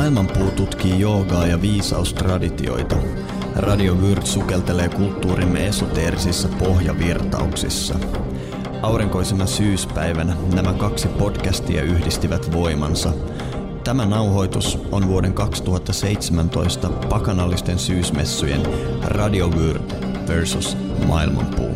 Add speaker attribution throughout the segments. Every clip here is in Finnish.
Speaker 1: Maailmanpuu tutkii joogaa ja viisaustraditioita. Radio Vyrd sukeltelee kulttuurimme esoteerisissa pohjavirtauksissa. Aurinkoisena syyspäivänä nämä kaksi podcastia yhdistivät voimansa. Tämä nauhoitus on vuoden 2017 pakanallisten syysmessujen Radio Vyrd versus Maailmanpuu.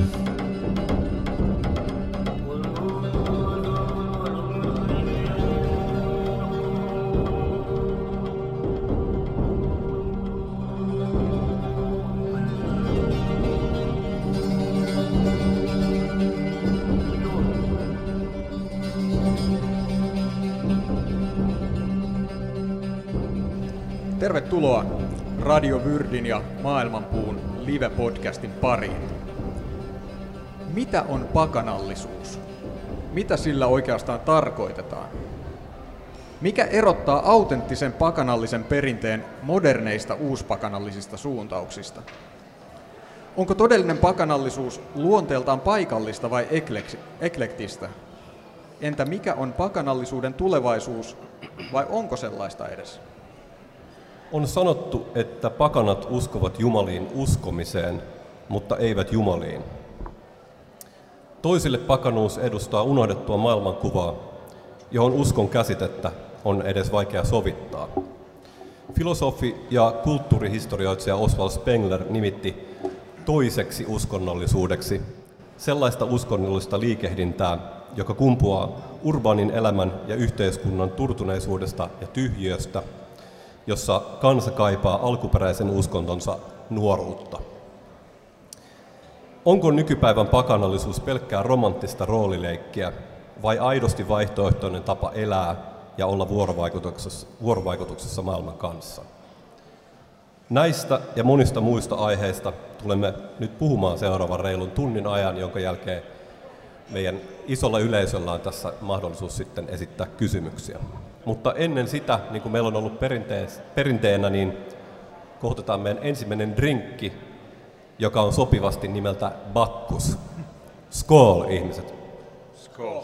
Speaker 2: Tervetuloa Radio Vyrdin ja Maailmanpuun live-podcastin pariin. Mitä on pakanallisuus? Mitä sillä oikeastaan tarkoitetaan? Mikä erottaa autenttisen pakanallisen perinteen moderneista uuspakanallisista suuntauksista? Onko todellinen pakanallisuus luonteeltaan paikallista vai eklektistä? Entä mikä on pakanallisuuden tulevaisuus vai onko sellaista edes?
Speaker 3: On sanottu, että pakanat uskovat jumaliin uskomiseen, mutta eivät jumaliin. Toisille pakanuus edustaa unohdettua maailmankuvaa, johon uskon käsitettä on edes vaikea sovittaa. Filosofi ja kulttuurihistorioitsija Oswald Spengler nimitti toiseksi uskonnollisuudeksi sellaista uskonnollista liikehdintää, joka kumpuaa urbaanin elämän ja yhteiskunnan turtuneisuudesta ja tyhjiöstä, jossa kansa kaipaa alkuperäisen uskontonsa nuoruutta. Onko nykypäivän pakanallisuus pelkkää romanttista roolileikkiä vai aidosti vaihtoehtoinen tapa elää ja olla vuorovaikutuksessa maailman kanssa? Näistä ja monista muista aiheista tulemme nyt puhumaan seuraavan reilun tunnin ajan, jonka jälkeen meidän isolla yleisöllä on tässä mahdollisuus sitten esittää kysymyksiä. Mutta ennen sitä, niin kuin meillä on ollut perinteenä, niin kohdataan meidän ensimmäinen drinkki, joka on sopivasti nimeltä Bacchus. Skål, ihmiset!
Speaker 2: Skål!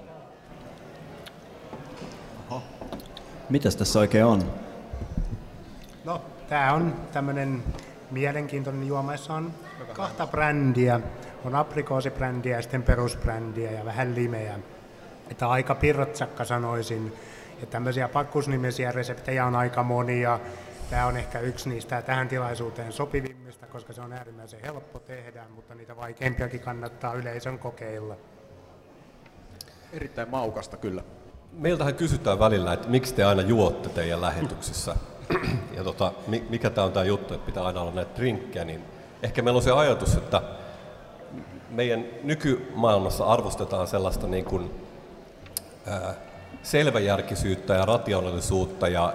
Speaker 1: Oho. Mitäs tässä oikein on?
Speaker 4: No, tää on tämmönen mielenkiintoinen juoma, jossa on kahta brändiä. On aprikoosibrändiä ja sitten perusbrändiä ja vähän limeä. Että aika pirrotsakka sanoisin. Ja tämmöisiä Bacchus-nimisiä reseptejä on aika monia. Tämä on ehkä yksi niistä tähän tilaisuuteen sopivimmista, koska se on äärimmäisen helppo tehdä, mutta niitä vaikeampiakin kannattaa yleisön kokeilla.
Speaker 2: Erittäin maukasta kyllä.
Speaker 3: Meiltähän kysytään välillä, että miksi te aina juotte teidän lähetyksissä. Ja mikä tämä on tämä juttu, että pitää aina olla näitä drinkkejä, niin ehkä meillä on se ajatus, että meidän nykymaailmassa arvostetaan sellaista niin kuin, selväjärkisyyttä ja rationaalisuutta ja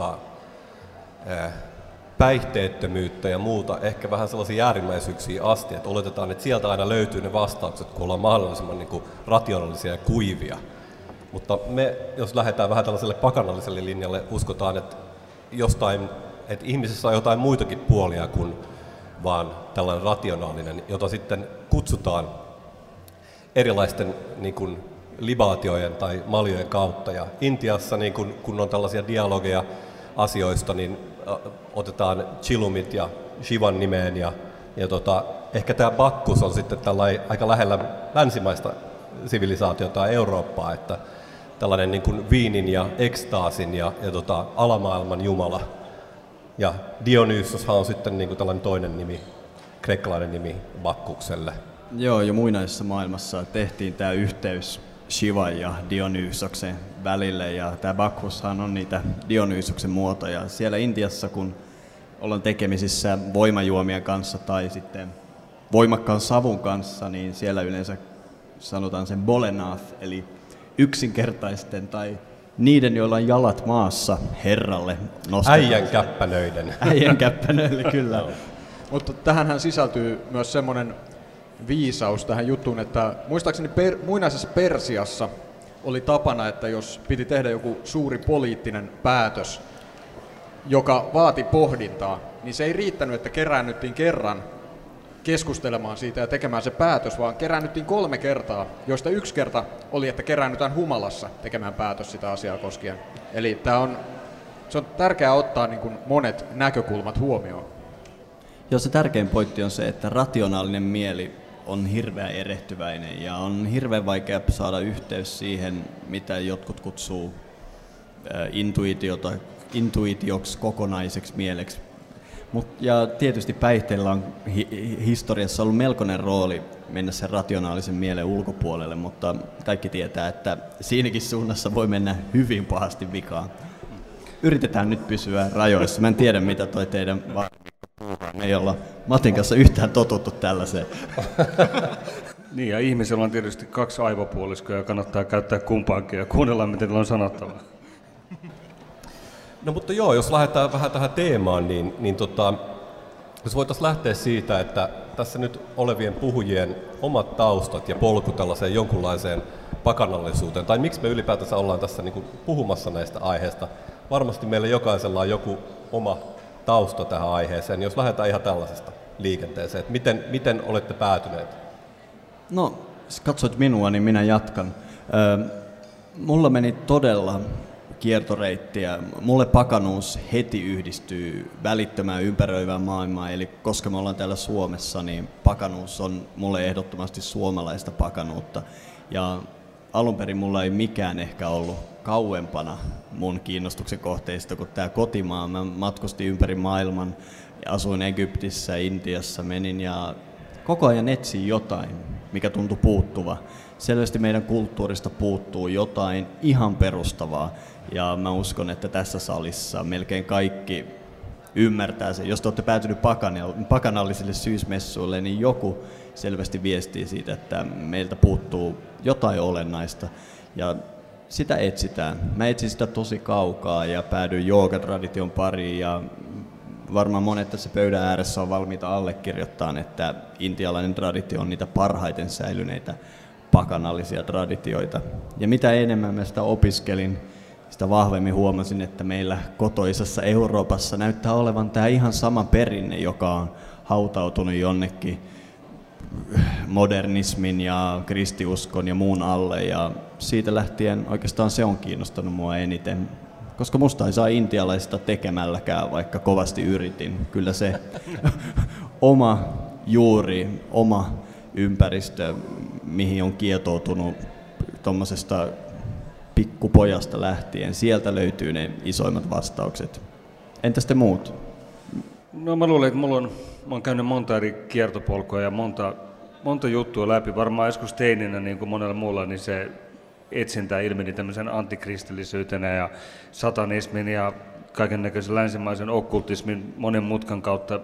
Speaker 3: päihteettömyyttä ja muuta, ehkä vähän sellaisia äärimmäisyyksiä asti, että oletetaan, että sieltä aina löytyy ne vastaukset, kun ollaan mahdollisimman niin kuin rationaalisia ja kuivia. Mutta me, jos lähdetään vähän tällaiselle pakanalliselle linjalle, uskotaan, että ihmisessä on jotain muitakin puolia kuin vaan tällainen rationaalinen, jota sitten kutsutaan erilaisten niin kuin libaatiojen tai maljojen kautta. Ja Intiassa, niin kun on tällaisia dialogeja asioista, niin otetaan chilumit ja Shivan nimeen. Ja ehkä tämä Bacchus on sitten aika lähellä länsimaista sivilisaatiota Eurooppaa, että tällainen niin kuin viinin ja ekstaasin ja alamaailman jumala. Ja Dionysoshan on sitten niin kuin tällainen toinen nimi, kreikkalainen nimi Bacchukselle.
Speaker 1: Joo, jo muinaisessa maailmassa tehtiin tämä yhteys Shivan ja Dionysoksen välille, ja tämä Bacchushan on niitä Dionysoksen muotoja. Siellä Intiassa, kun ollaan tekemisissä voimajuomien kanssa tai sitten voimakkaan savun kanssa, niin siellä yleensä sanotaan sen Bolenath, eli yksinkertaisten tai niiden, joilla on jalat maassa herralle nostetaan.
Speaker 3: Äijän
Speaker 1: käppänöille, kyllä.
Speaker 2: Mutta tähänhän sisältyy myös semmoinen viisaus tähän juttuun, että muistaakseni muinaisessa Persiassa oli tapana, että jos piti tehdä joku suuri poliittinen päätös, joka vaati pohdintaa, niin se ei riittänyt, että keräännyttiin kerran keskustelemaan siitä ja tekemään se päätös, vaan keräännyttiin 3 kertaa, joista 1 kerta oli, että keräännytään humalassa tekemään päätös sitä asiaa koskien. Eli tämä on se on tärkeää ottaa niin kuin monet näkökulmat huomioon.
Speaker 1: Joo, se tärkein pointti on se, että rationaalinen mieli on hirveän erehtyväinen ja on hirveän vaikea saada yhteys siihen, mitä jotkut kutsuu intuitioksi, kokonaiseksi mieleksi. Ja tietysti päihteillä on historiassa ollut melkoinen rooli mennä sen rationaalisen mielen ulkopuolelle, mutta kaikki tietää, että siinäkin suunnassa voi mennä hyvin pahasti vikaan. Yritetään nyt pysyä rajoissa. Mä en tiedä, mitä toi teidän me ei olla Matin kanssa yhtään totuttu tällaiseen.
Speaker 5: Niin, ja ihmisellä on tietysti 2 aivopuoliskoa ja kannattaa käyttää kumpaankin ja kuunnella, miten teillä on sanottavaa.
Speaker 3: No mutta joo, jos lähdetään vähän tähän teemaan, niin jos voitaisiin lähteä siitä, että tässä nyt olevien puhujien omat taustat ja polku tällaiseen jonkunlaiseen pakanallisuuteen, tai miksi me ylipäätänsä ollaan tässä niin kuin puhumassa näistä aiheista. Varmasti meillä jokaisella on joku oma tausta tähän aiheeseen, jos lähdetään ihan tällaisesta liikenteeseen, että miten olette päätyneet?
Speaker 1: No, jos katsoit minua, niin minä jatkan. Mulla meni todella kiertoreittiä. Mulle pakanuus heti yhdistyy välittömään ympäröivään maailmaan, eli koska me ollaan täällä Suomessa, niin pakanuus on mulle ehdottomasti suomalaista pakanuutta. Ja alun perin mulla ei mikään ehkä ollut kauempana mun kiinnostuksen kohteista kuin tämä kotimaa. Mä matkustin ympäri maailman, asuin Egyptissä, Intiassa, menin ja koko ajan etsin jotain, mikä tuntui puuttuva. Selvästi meidän kulttuurista puuttuu jotain ihan perustavaa. Ja mä uskon, että tässä salissa melkein kaikki ymmärtää sen. Jos te olette päätynyt pakanallisille syysmessuille, niin joku selvästi viestii siitä, että meiltä puuttuu jotain olennaista. Ja sitä etsitään. Mä etsin sitä tosi kaukaa ja päädyin joogatradition pariin. Ja varmaan monet tässä pöydän ääressä on valmiita allekirjoittamaan, että intialainen traditio on niitä parhaiten säilyneitä pakanallisia traditioita. Ja mitä enemmän mä sitä opiskelin, sitä vahvemmin huomasin, että meillä kotoisessa Euroopassa näyttää olevan tämä ihan sama perinne, joka on hautautunut jonnekin modernismin ja kristiuskon ja muun alle. Ja siitä lähtien oikeastaan se on kiinnostanut mua eniten, koska musta ei saa intialaista tekemälläkään, vaikka kovasti yritin. Kyllä se oma juuri, oma ympäristö, mihin on kietoutunut tuommoisesta pikkupojasta lähtien, sieltä löytyy ne isoimmat vastaukset. Entäs te muut?
Speaker 5: No mä luulen, että mä oon käynyt monta eri kiertopolkua ja monta juttua läpi. Varmaan joskus teininä, niin kuin monella muulla, niin se etsintä ilmeni tämmöisen antikristillisyytenä ja satanismin ja kaikennäköisen länsimaisen okkultismin monen mutkan kautta.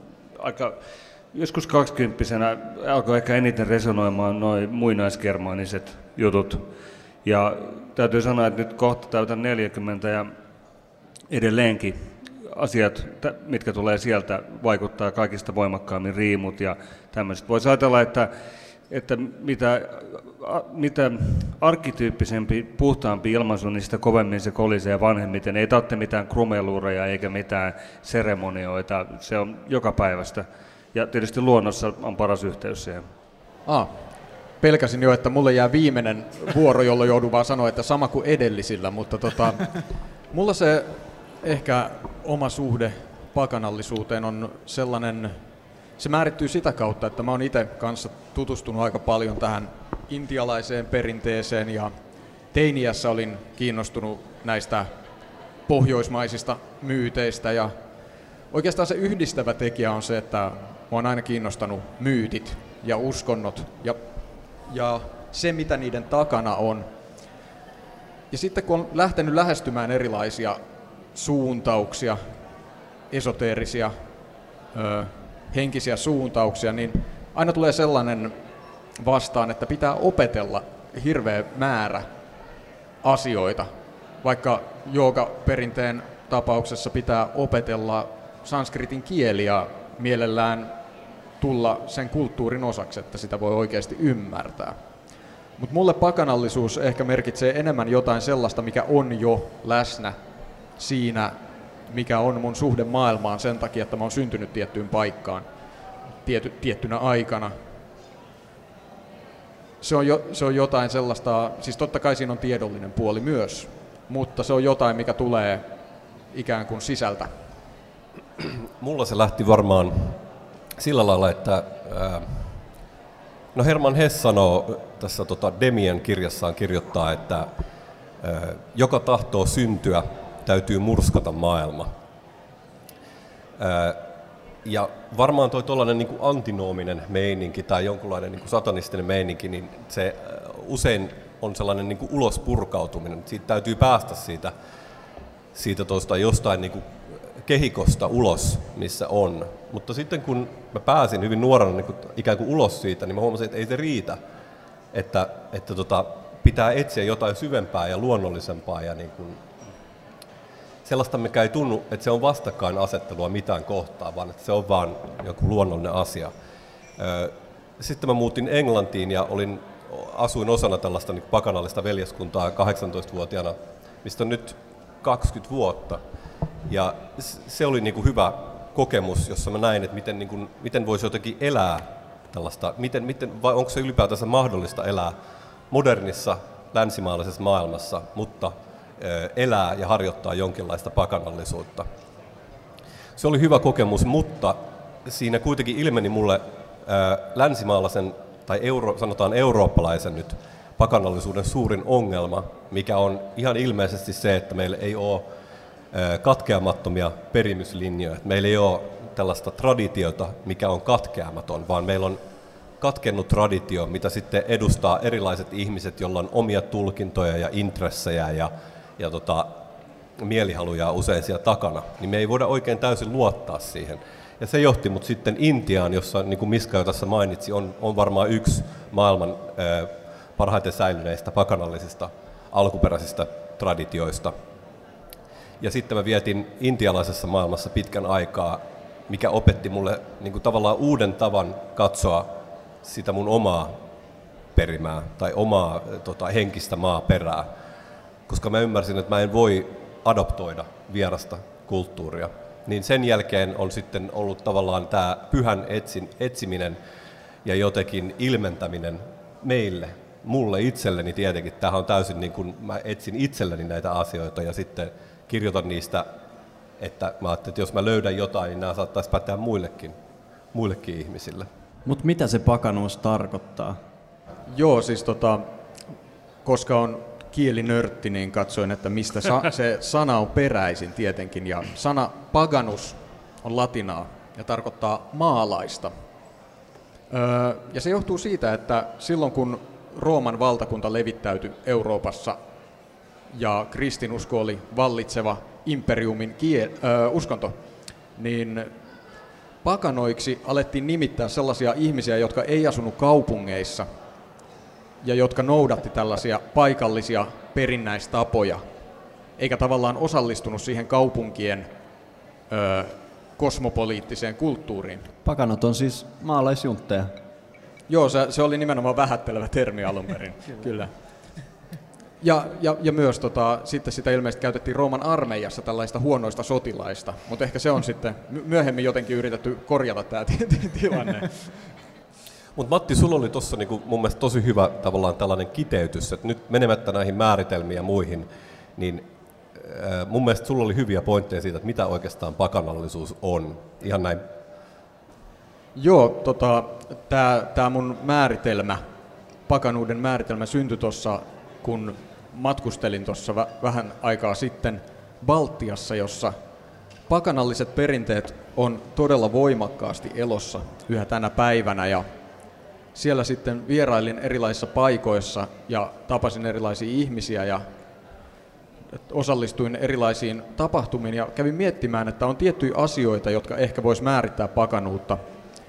Speaker 5: Joskus 20-vuotiaana alkoi ehkä eniten resonoimaan nuo muinaisgermaaniset jutut. Ja täytyy sanoa, että nyt kohta täytän 40 ja edelleenkin asiat, mitkä tulee sieltä, vaikuttaa kaikista voimakkaammin, riimut ja tämmöiset. Voisi ajatella, että mitä arkkityyppisempi, puhtaampi ilmaisu, niin sitä kovemmin se kolisee ja vanhemmiten. Ei tarvitse mitään krumeluureja eikä mitään seremonioita, se on joka päivästä. Ja tietysti luonnossa on paras yhteys siihen.
Speaker 2: Pelkäsin jo, että mulle jää viimeinen vuoro, jolloin joudun vaan sanoa, että sama kuin edellisillä, mutta mulla se ehkä oma suhde pakanallisuuteen on sellainen, se määrittyy sitä kautta, että mä oon itse kanssa tutustunut aika paljon tähän intialaiseen perinteeseen ja teiniässä olin kiinnostunut näistä pohjoismaisista myyteistä ja oikeastaan se yhdistävä tekijä on se, että mä oon aina kiinnostanut myytit ja uskonnot ja se, mitä niiden takana on. Ja sitten kun on lähtenyt lähestymään erilaisia suuntauksia, esoteerisia, henkisiä suuntauksia, niin aina tulee sellainen vastaan, että pitää opetella hirveä määrä asioita. Vaikka joogaperinteen tapauksessa pitää opetella sanskritin kieli ja mielellään tulla sen kulttuurin osaksi, että sitä voi oikeasti ymmärtää. Mutta mulle pakanallisuus ehkä merkitsee enemmän jotain sellaista, mikä on jo läsnä siinä, mikä on mun suhde maailmaan sen takia, että mä oon syntynyt tiettyyn paikkaan tiettynä aikana. Se on jotain sellaista, siis totta kai siinä on tiedollinen puoli myös, mutta se on jotain, mikä tulee ikään kuin sisältä?
Speaker 3: Mulla se lähti varmaan sillä lailla, että no Hermann Hesse sanoo tässä Demien kirjassaan kirjoittaa, että joka tahtoo syntyä, täytyy murskata maailma. Ja varmaan tuollainen niin kuin antinoominen meininki tai jonkunlainen niin kuin satanistinen meininki, niin se usein on sellainen niin kuin ulospurkautuminen. Siitä täytyy päästä siitä jostain niin kuin kehikosta ulos, missä on. Mutta sitten kun mä pääsin hyvin nuorena niin kuin ikään kuin ulos siitä, niin mä huomasin, että ei se riitä. Että pitää etsiä jotain syvempää ja luonnollisempaa ja niin kuin sellaista, mikä ei tunnu, että se on vastakkainasettelua mitään kohtaa, vaan että se on vaan joku luonnollinen asia. Sitten mä muutin Englantiin ja asuin osana tällaista niin pakanallista veljeskuntaa 18-vuotiaana, mistä on nyt 20 vuotta. Ja se oli niin kuin hyvä kokemus, jossa mä näin, että miten voisi jotenkin elää tällaista, vai onko se ylipäätänsä mahdollista elää modernissa länsimaalaisessa maailmassa, mutta elää ja harjoittaa jonkinlaista pakanallisuutta. Se oli hyvä kokemus, mutta siinä kuitenkin ilmeni mulle länsimaalaisen tai sanotaan eurooppalaisen nyt pakanallisuuden suurin ongelma, mikä on ihan ilmeisesti se, että meillä ei ole katkeamattomia perimyslinjoja. Meillä ei ole tällaista traditiota, mikä on katkeamaton, vaan meillä on katkennut traditio, mitä sitten edustaa erilaiset ihmiset, joilla on omia tulkintoja ja intressejä ja mielihaluja usein siellä takana, niin me ei voida oikein täysin luottaa siihen. Ja se johti mut sitten Intiaan, jossa, niin kuin Miska jo tässä mainitsi, on varmaan yksi maailman parhaiten säilyneistä pakanallisista alkuperäisistä traditioista. Ja sitten mä vietin intialaisessa maailmassa pitkän aikaa, mikä opetti mulle niin kuin tavallaan uuden tavan katsoa sitä mun omaa perimää tai omaa henkistä maaperää, koska mä ymmärsin, että mä en voi adoptoida vierasta kulttuuria. Niin sen jälkeen on sitten ollut tavallaan tämä pyhän etsiminen ja jotenkin ilmentäminen mulle itselleni tietenkin. Tämähän on täysin niin kuin mä etsin itselleni näitä asioita ja sitten kirjoitan niistä, että mä ajattelin, että jos mä löydän jotain, niin nämä saattaisi päteä muillekin ihmisille.
Speaker 1: Mutta mitä se pakanuus tarkoittaa?
Speaker 2: Joo, siis koska on kielinörtti, niin katsoin, että mistä se sana on peräisin tietenkin. Ja sana paganus on latinaa ja tarkoittaa maalaista. Ja se johtuu siitä, että silloin kun Rooman valtakunta levittäytyi Euroopassa ja kristinusko oli vallitseva imperiumin uskonto, niin pakanoiksi alettiin nimittää sellaisia ihmisiä, jotka ei asunut kaupungeissa ja jotka noudatti tällaisia paikallisia perinnäistapoja, eikä tavallaan osallistunut siihen kaupunkien kosmopoliittiseen kulttuuriin.
Speaker 1: Pakanot on siis maalaisjuntteja.
Speaker 2: Joo, se oli nimenomaan vähättelevä termi alun perin, kyllä. Ja myös sitten sitä ilmeisesti käytettiin Rooman armeijassa tällaista huonoista sotilaista, mutta ehkä se on sitten myöhemmin jotenkin yritetty korjata tämä tilanne.
Speaker 3: Mutta Matti, sulla oli tuossa niinku mun mielestä tosi hyvä tavallaan tällainen kiteytys, että nyt menemättä näihin määritelmiin ja muihin, niin mun mielestä sulla oli hyviä pointteja siitä, että mitä oikeastaan pakanallisuus on. Ihan näin.
Speaker 2: Joo, tämä mun määritelmä, pakanuuden määritelmä syntyi tuossa, kun matkustelin tuossa vähän aikaa sitten Baltiassa, jossa pakanalliset perinteet on todella voimakkaasti elossa yhä tänä päivänä. Ja siellä sitten vierailin erilaisissa paikoissa ja tapasin erilaisia ihmisiä ja osallistuin erilaisiin tapahtumiin ja kävin miettimään, että on tiettyjä asioita, jotka ehkä vois määrittää pakanuutta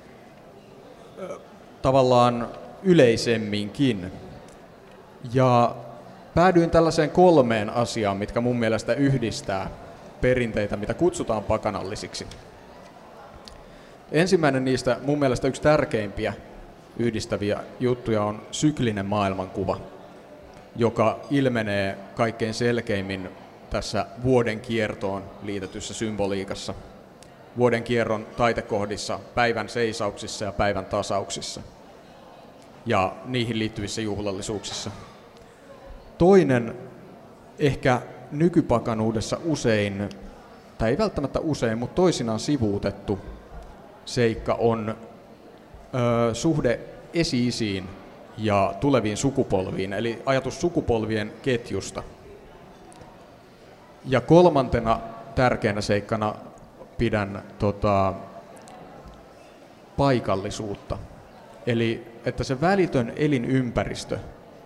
Speaker 2: tavallaan yleisemminkin. Ja päädyin tällaiseen 3 asiaan, mitkä mun mielestä yhdistää perinteitä, mitä kutsutaan pakanallisiksi. Ensimmäinen niistä, mun mielestä yksi tärkeimpiä yhdistäviä juttuja on syklinen maailmankuva, joka ilmenee kaikkein selkeimmin tässä vuoden kiertoon liitetyssä symboliikassa. Vuoden kierron taitekohdissa, päivän seisauksissa ja päivän tasauksissa ja niihin liittyvissä juhlallisuuksissa. Toinen, ehkä nykypakanuudessa usein tai ei välttämättä usein, mutta toisinaan sivuutettu seikka on suhde esi-isiin ja tuleviin sukupolviin, eli ajatus sukupolvien ketjusta. Ja kolmantena tärkeänä seikkana pidän paikallisuutta. Eli että se välitön elinympäristö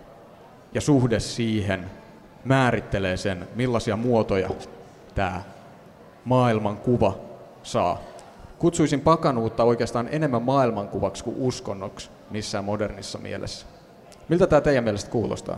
Speaker 2: ja suhde siihen määrittelee sen, millaisia muotoja tämä maailmankuva saa. Kutsuisin pakanuutta oikeastaan enemmän maailmankuvaksi kuin uskonnoksi missään modernissa mielessä. Miltä tämä teidän mielestä kuulostaa?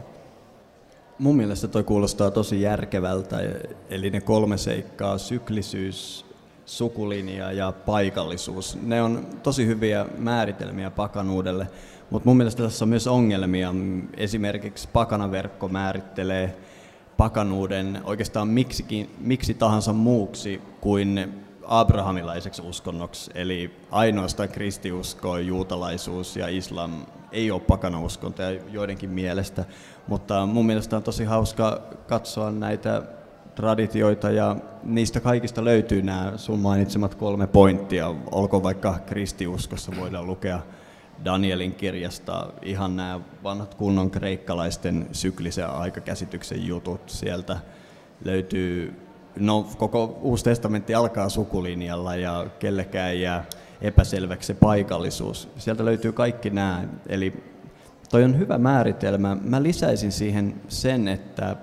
Speaker 1: Mun mielestä toi kuulostaa tosi järkevältä, eli ne 3 seikkaa, syklisyys, sukulinja ja paikallisuus. Ne on tosi hyviä määritelmiä pakanuudelle, mutta mun mielestä tässä on myös ongelmia. Esimerkiksi pakanaverkko määrittelee pakanuuden oikeastaan miksi tahansa muuksi kuin abrahamilaiseksi uskonnoksi, eli ainoastaan kristiusko, juutalaisuus ja islam ei ole pakanauskontoja joidenkin mielestä, mutta mun mielestä on tosi hauska katsoa näitä traditioita ja niistä kaikista löytyy nämä sun mainitsemat 3 pointtia, olkoon vaikka kristiuskossa voidaan lukea Danielin kirjasta ihan nämä vanhat kunnon kreikkalaisten syklisen aikakäsityksen jutut, sieltä löytyy. No, koko Uusi testamentti alkaa sukulinjalla ja kellekään ei jää epäselväksi se paikallisuus. Sieltä löytyy kaikki nämä. Eli toi on hyvä määritelmä. Mä lisäisin siihen sen, että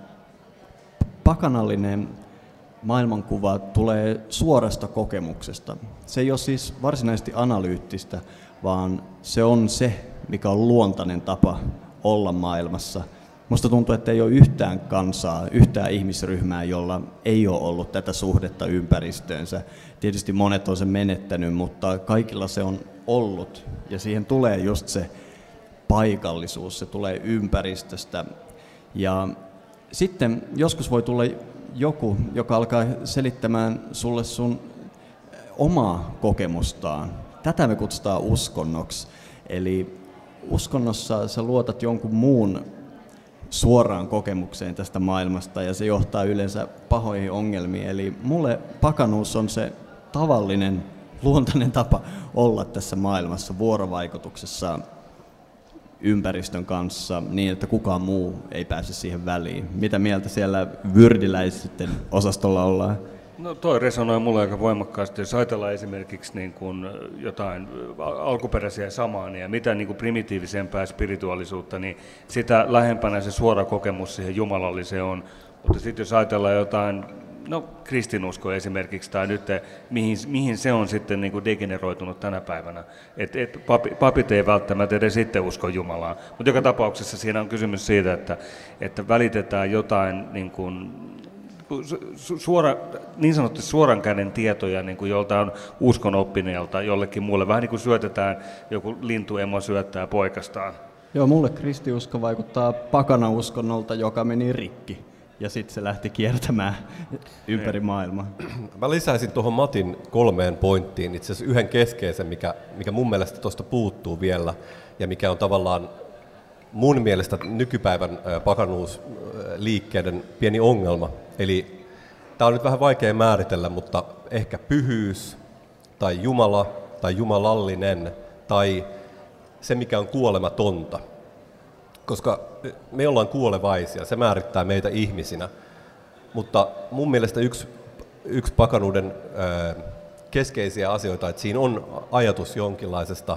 Speaker 1: pakanallinen maailmankuva tulee suorasta kokemuksesta. Se ei ole siis varsinaisesti analyyttistä, vaan se on se, mikä on luontainen tapa olla maailmassa. Musta tuntuu, että ei ole yhtään kansaa, yhtään ihmisryhmää, jolla ei ole ollut tätä suhdetta ympäristöönsä. Tietysti monet on sen menettänyt, mutta kaikilla se on ollut. Ja siihen tulee just se paikallisuus, se tulee ympäristöstä. Ja sitten joskus voi tulla joku, joka alkaa selittämään sulle sun omaa kokemustaan. Tätä me kutsutaan uskonnoksi. Eli uskonnossa sä luotat jonkun muun suoraan kokemukseen tästä maailmasta ja se johtaa yleensä pahoihin ongelmiin. Eli mulle pakanuus on se tavallinen, luontainen tapa olla tässä maailmassa vuorovaikutuksessa ympäristön kanssa niin, että kukaan muu ei pääse siihen väliin. Mitä mieltä siellä vyrdiläisten osastolla ollaan?
Speaker 5: No toi resonoi mulle aika voimakkaasti. Jos ajatellaan esimerkiksi niin kuin jotain alkuperäisiä samaania, mitä niin kuin primitiivisempää spirituaalisuutta, niin sitä lähempänä se suora kokemus siihen jumalalliseen on. Mutta sitten jos ajatellaan jotain, no kristinusko esimerkiksi, tai nyt mihin se on sitten niin kuin degeneroitunut tänä päivänä. Papit ei välttämättä edes sitten usko Jumalaan. Mutta joka tapauksessa siinä on kysymys siitä, että välitetään jotain niin kuin niin sanottu suoran käden tietoja niin kuin joltain uskonoppineelta jollekin muulle. Vähän niin kuin syötetään, joku lintuemo syöttää poikastaan.
Speaker 1: Joo, mulle kristiusko vaikuttaa pakanauskonnolta, joka meni rikki. Ja sitten se lähti kiertämään ympäri maailmaa.
Speaker 3: Mä lisäisin tuohon Matin 3 pointtiin itse asiassa yhden keskeisen, mikä mun mielestä tuosta puuttuu vielä. Ja mikä on tavallaan mun mielestä nykypäivän pakanuusliikkeiden pieni ongelma. Eli tämä on nyt vähän vaikea määritellä, mutta ehkä pyhyys tai Jumala tai jumalallinen tai se, mikä on kuolematonta. Koska me ollaan kuolevaisia, se määrittää meitä ihmisinä. Mutta mun mielestä yksi pakanuuden keskeisiä asioita, että siinä on ajatus jonkinlaisesta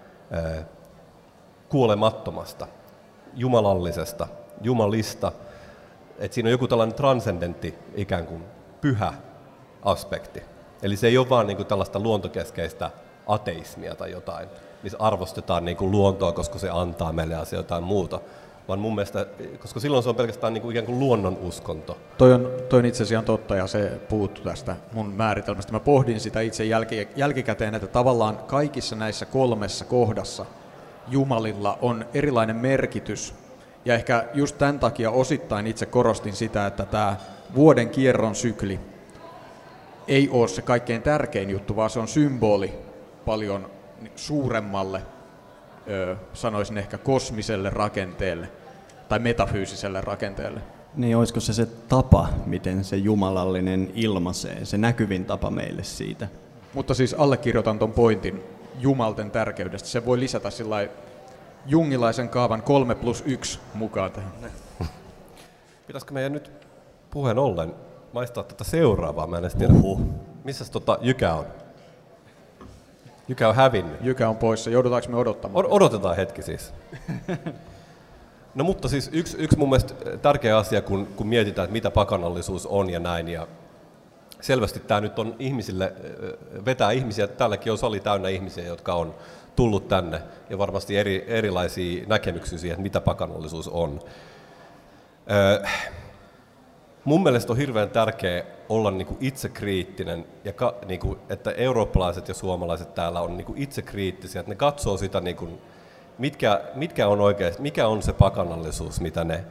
Speaker 3: kuolemattomasta, jumalallisesta, jumalista, että siinä on joku tällainen transcendentti ikään kuin pyhä aspekti. Eli se ei ole vaan niin kuin tällaista luontokeskeistä ateismia tai jotain, missä arvostetaan niin kuin luontoa, koska se antaa meille asioita jotain muuta, vaan mun mielestä, koska silloin se on pelkästään niin kuin ikään kuin luonnon uskonto.
Speaker 2: Toi on itse asiassa totta ja se puuttuu tästä mun määritelmästä. Mä pohdin sitä itse jälkikäteen, että tavallaan kaikissa näissä 3 kohdassa Jumalilla on erilainen merkitys. Ja ehkä just tämän takia osittain itse korostin sitä, että tämä vuoden kierron sykli ei ole se kaikkein tärkein juttu, vaan se on symboli paljon suuremmalle, sanoisin ehkä kosmiselle rakenteelle tai metafyysiselle rakenteelle.
Speaker 1: Niin olisiko se tapa, miten se jumalallinen ilmaisee, se näkyvin tapa meille siitä?
Speaker 2: Mutta siis allekirjoitan ton pointin jumalten tärkeydestä. Se voi lisätä sillai jungilaisen kaavan 3+1 mukaan tähän.
Speaker 3: Pitäisikö meidän nyt puheen ollen maistaa tätä seuraavaa? Mä en edes tiedä. Missäs Jykä on? Jykä on hävinnyt.
Speaker 2: Jykä on poissa. Joudutaanko me odottamaan?
Speaker 3: Odotetaan hetki siis. No mutta siis yksi mun mielestä tärkeä asia, kun mietitään, että mitä pakanallisuus on ja näin. Ja selvästi tämä nyt on ihmisille, vetää ihmisiä, täälläkin on sali täynnä ihmisiä, jotka on tullut tänne. Ja varmasti erilaisia näkemyksiä siihen, että mitä pakanallisuus on. Mun mielestä on hirveän tärkeää olla niinku itsekriittinen, ja niinku, että eurooppalaiset ja suomalaiset täällä on niinku itsekriittisiä, että ne katsoo sitä, niinku, mitkä on oikeasti, mikä on se pakanallisuus, mitä ne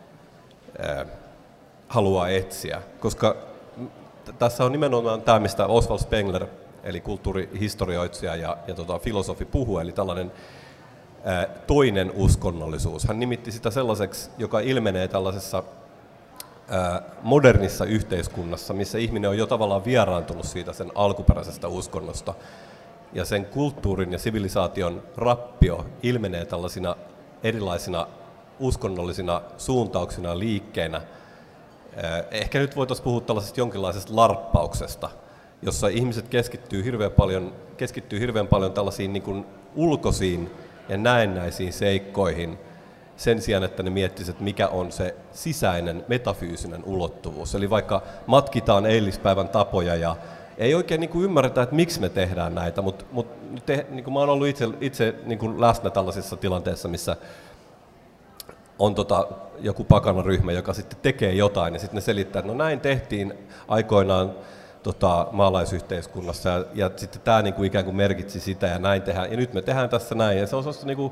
Speaker 3: haluaa etsiä. Koska tässä on nimenomaan tämä, mistä Oswald Spengler, eli kulttuurihistorioitsija ja filosofi puhuu, eli tällainen toinen uskonnollisuus. Hän nimitti sitä sellaiseksi, joka ilmenee tällaisessa modernissa yhteiskunnassa, missä ihminen on jo tavallaan vieraantunut siitä sen alkuperäisestä uskonnosta. Ja sen kulttuurin ja sivilisaation rappio ilmenee tällaisina erilaisina uskonnollisina suuntauksina ja liikkeinä. Ehkä nyt voitaisiin puhua tällaisesta jonkinlaisesta larppauksesta, jossa ihmiset keskittyy hirveän paljon tällaisiin niin kuin ulkoisiin ja näennäisiin seikkoihin, sen sijaan, että ne miettisivät, että mikä on se sisäinen metafyysinen ulottuvuus. Eli vaikka matkitaan eilispäivän tapoja ja ei oikein niin kuin ymmärretä, että miksi me tehdään näitä, mutta niin kuin mä oon ollut itse niin kuin läsnä tällaisissa tilanteissa, missä on joku pakanaryhmä, joka sitten tekee jotain ja sitten ne selittää, että no näin tehtiin aikoinaan maalaisyhteiskunnassa ja sitten tämä niin kuin ikään kuin merkitsi sitä ja näin tehdään ja nyt me tehdään tässä näin ja se on sellaista niin kuin,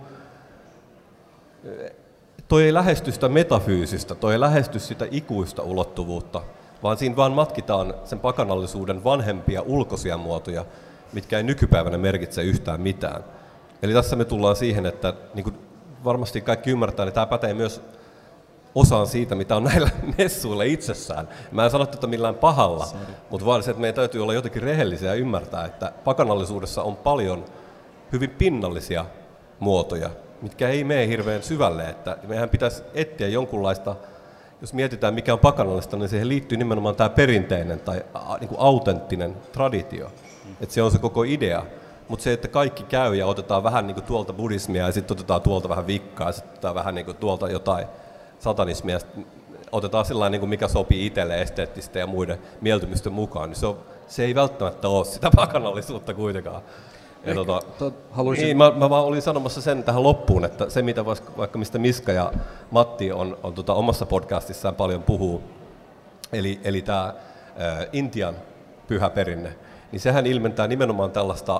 Speaker 3: toi ei lähesty sitä metafyysistä, toi ei lähesty sitä ikuista ulottuvuutta, vaan siinä vaan matkitaan sen pakanallisuuden vanhempia ulkoisia muotoja, mitkä ei nykypäivänä merkitse yhtään mitään. Eli tässä me tullaan siihen, että niin kuin varmasti kaikki ymmärtää, että tämä pätee myös osaan siitä, mitä on näillä messuilla itsessään. Mä en sano tätä millään pahalla, mutta vaan se, että meidän täytyy olla jotenkin rehellisiä ja ymmärtää, että pakanallisuudessa on paljon hyvin pinnallisia muotoja, mitkä ei mene hirveän syvälle. Että meidän pitäisi etsiä jonkunlaista, jos mietitään mikä on pakanallista, niin siihen liittyy nimenomaan tämä perinteinen tai niin kuin autenttinen traditio. Että se on se koko idea. Mutta se, että kaikki käy ja otetaan vähän niin kuin tuolta buddhismia ja sitten otetaan tuolta vähän vikkaa ja sitten otetaan vähän niin kuin tuolta jotain satanismia, otetaan sellainen, niin kuin mikä sopii itselle esteettisten ja muiden mieltymysten mukaan, niin se ei välttämättä ole sitä pakanallisuutta kuitenkaan. Ja niin, mä vaan olin sanomassa sen tähän loppuun, että se mitä vaikka mistä Miska ja Matti on omassa podcastissaan paljon puhuu, eli tämä Intian pyhä perinne, niin sehän ilmentää nimenomaan tällaista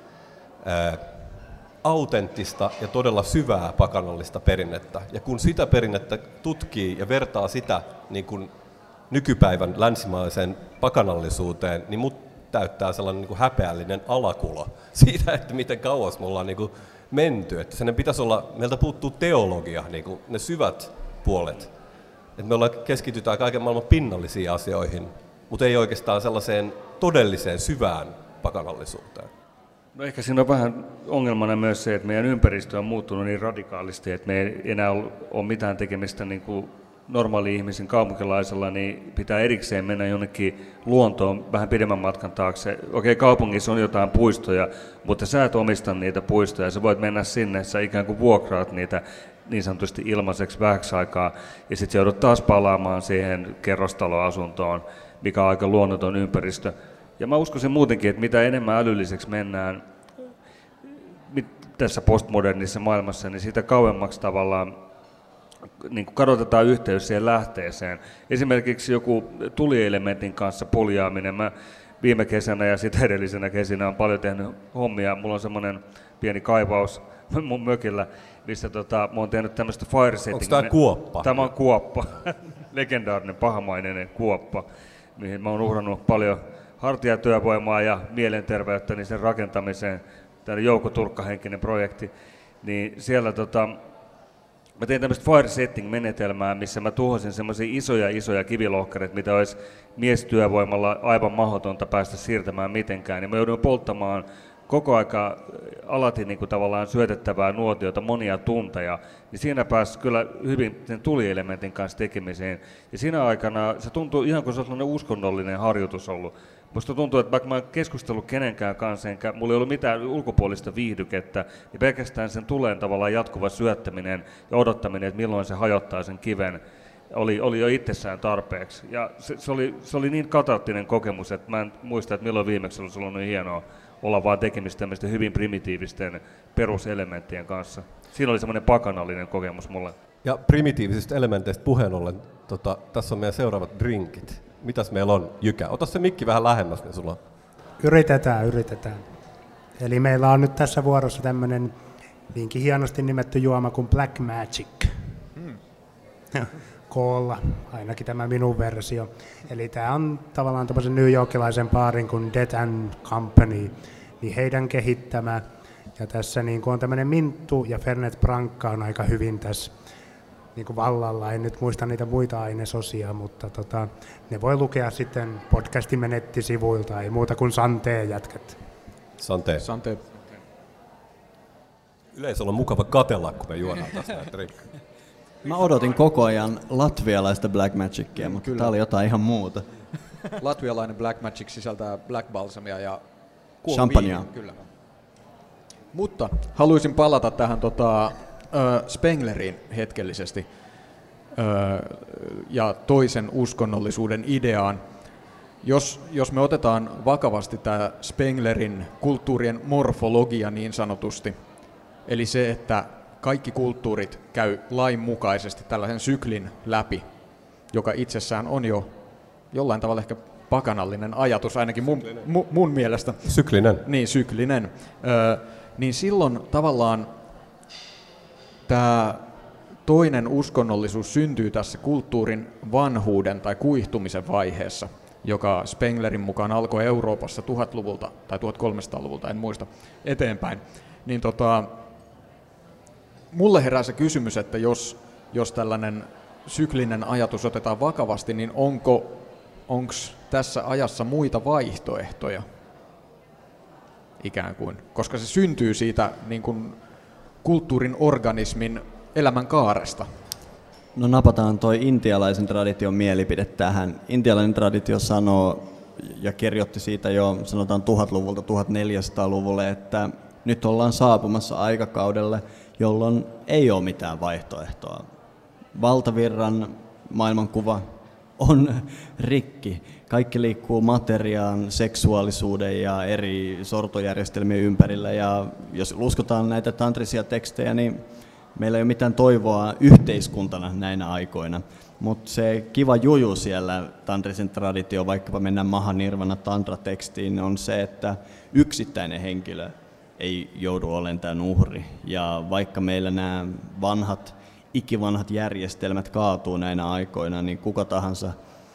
Speaker 3: autenttista ja todella syvää pakanallista perinnettä. Ja kun sitä perinnettä tutkii ja vertaa sitä niin kuin nykypäivän länsimaiseen pakanallisuuteen, niin mut täyttää sellainen niin kuin häpeällinen alakulo siitä, että miten kauas me ollaan niin kuin menty. Että sen pitäisi olla, meiltä puuttuu teologia, niin kuin ne syvät puolet. Että me keskitytään kaiken maailman pinnallisiin asioihin, mutta ei oikeastaan sellaiseen todelliseen syvään pakanallisuuteen.
Speaker 5: No ehkä siinä on vähän ongelmana myös se, että meidän ympäristö on muuttunut niin radikaalisti, että me ei enää ole mitään tekemistä niin kuin normaali-ihmisen kaupunkilaisella, niin pitää erikseen mennä jonnekin luontoon vähän pidemmän matkan taakse. Okei, kaupungissa on jotain puistoja, mutta sä et omista niitä puistoja. Sä voit mennä sinne, sä ikään kuin vuokraat niitä niin sanotusti ilmaiseksi vähäksi aikaa, ja sitten joudut taas palaamaan siihen kerrostaloasuntoon, mikä on aika luonnoton ympäristö. Ja mä uskoisin muutenkin, että mitä enemmän älylliseksi mennään tässä postmodernissa maailmassa, niin sitä kauemmaksi tavallaan niin kadotetaan yhteys siihen lähteeseen. Esimerkiksi joku tulielementin kanssa poljaaminen. Mä viime kesänä ja sitä edellisenä kesinä olen paljon tehnyt hommia. Mulla on semmoinen pieni kaivaus mun mökillä, missä mä oon tehnyt tämmöistä fire setting.
Speaker 3: Onko tämä kuoppa?
Speaker 5: Tämä on kuoppa. Legendaarinen, pahamainen kuoppa, mihin mä oon uhrannut paljon hartiatyövoimaa ja mielenterveyttä niin sen rakentamiseen. Tämä Jouko Turkkahenkinen projekti. Niin siellä mä tein tämmöistä fire setting-menetelmää, missä mä tuhosin semmoisia isoja kivilohkareita, mitä olisi miestyövoimalla aivan mahdotonta päästä siirtämään mitenkään. Ja mä jouduin polttamaan koko aika alati niin kuin tavallaan syötettävää nuotiota monia tunteja, niin siinä pääsi kyllä hyvin sen tulielementin kanssa tekemiseen. Ja siinä aikana se tuntui ihan kuin se olisi sellainen uskonnollinen harjoitus ollut. Musta tuntuu, että vaikka mä en keskustellut kenenkään kanssa, enkä mulla ei ollut mitään ulkopuolista viihdykettä, niin pelkästään sen tuleen tavallaan jatkuva syöttäminen ja odottaminen, että milloin se hajottaa sen kiven, oli jo itsessään tarpeeksi. Ja se oli niin katarttinen kokemus, että mä en muista, että milloin viimeksi olisi ollut niin hienoa olla vaan tekemistä tämmöisten hyvin primitiivisten peruselementtien kanssa. Siinä oli semmoinen pakanallinen kokemus mulle.
Speaker 3: Ja primitiivisistä elementeistä puheen ollen, tässä on meidän seuraavat drinkit. Mitäs meillä on, Jykä? Ota se mikki vähän lähemmäs, niin sulla on. Yritetään.
Speaker 4: Eli meillä on nyt tässä vuorossa tämmöinen niinkin hienosti nimetty juoma kuin Black Magic. Koolla, ainakin tämä minun versio. Eli tämä on tavallaan tämmöisen New Yorkilaisen baarin kuin Dead and Company, niin heidän kehittämä. Ja tässä niin on tämmöinen minttu ja Fernet Branca on aika hyvin tässä niin kuin vallalla. En nyt muista niitä muita ainesosia, mutta ne voi lukea sitten podcastimme nettisivuilta, ei muuta kuin Santeen jätkät.
Speaker 3: Santeen. Yleisöllä on mukava katella, kun me juodaan tästä näitä rinkkoja.
Speaker 1: Mä odotin koko ajan latvialaista Black Magicia, mutta tää oli jotain ihan muuta.
Speaker 2: Latvialainen Black Magic sisältää Black Balsamia ja
Speaker 1: champagnea.
Speaker 2: Kyllä. Mutta haluaisin palata tähän Spengleriin hetkellisesti ja toisen uskonnollisuuden ideaan. Jos me otetaan vakavasti tämä Spenglerin kulttuurien morfologia niin sanotusti, eli se, että kaikki kulttuurit käy lainmukaisesti tällaisen syklin läpi, joka itsessään on jo jollain tavalla ehkä pakanallinen ajatus, ainakin mun mielestä.
Speaker 3: Syklinen.
Speaker 2: Niin, syklinen. Niin silloin tavallaan tämä toinen uskonnollisuus syntyy tässä kulttuurin vanhuuden tai kuihtumisen vaiheessa, joka Spenglerin mukaan alkoi Euroopassa 1000-luvulta tai 1300-luvulta, en muista, eteenpäin. Niin mulle herää se kysymys, että jos tällainen syklinen ajatus otetaan vakavasti, niin onko tässä ajassa muita vaihtoehtoja ikään kuin? Koska se syntyy siitä niin kuin kulttuurin organismin elämän kaaresta.
Speaker 1: No napataan toi intialaisen tradition mielipide tähän. Intialainen traditio sanoo ja kirjoitti siitä jo sanotaan 1000-luvulta 1400-luvulle, että nyt ollaan saapumassa aikakaudelle, jolloin ei ole mitään vaihtoehtoa. Valtavirran maailmankuva on rikki. Kaikki liikkuu materiaan, seksuaalisuuden ja eri sortojärjestelmien ympärillä. Ja jos uskotaan näitä tantrisia tekstejä, niin meillä ei ole mitään toivoa yhteiskuntana näinä aikoina. Mutta se kiva juju siellä tantrisen traditio, vaikkapa mennään Mahanirvana tantra-tekstiin, on se, että yksittäinen henkilö ei joudu olemaan tämän uhri. Ja vaikka meillä nämä ikivanhat järjestelmät kaatuu näinä aikoina, niin kuka tahansa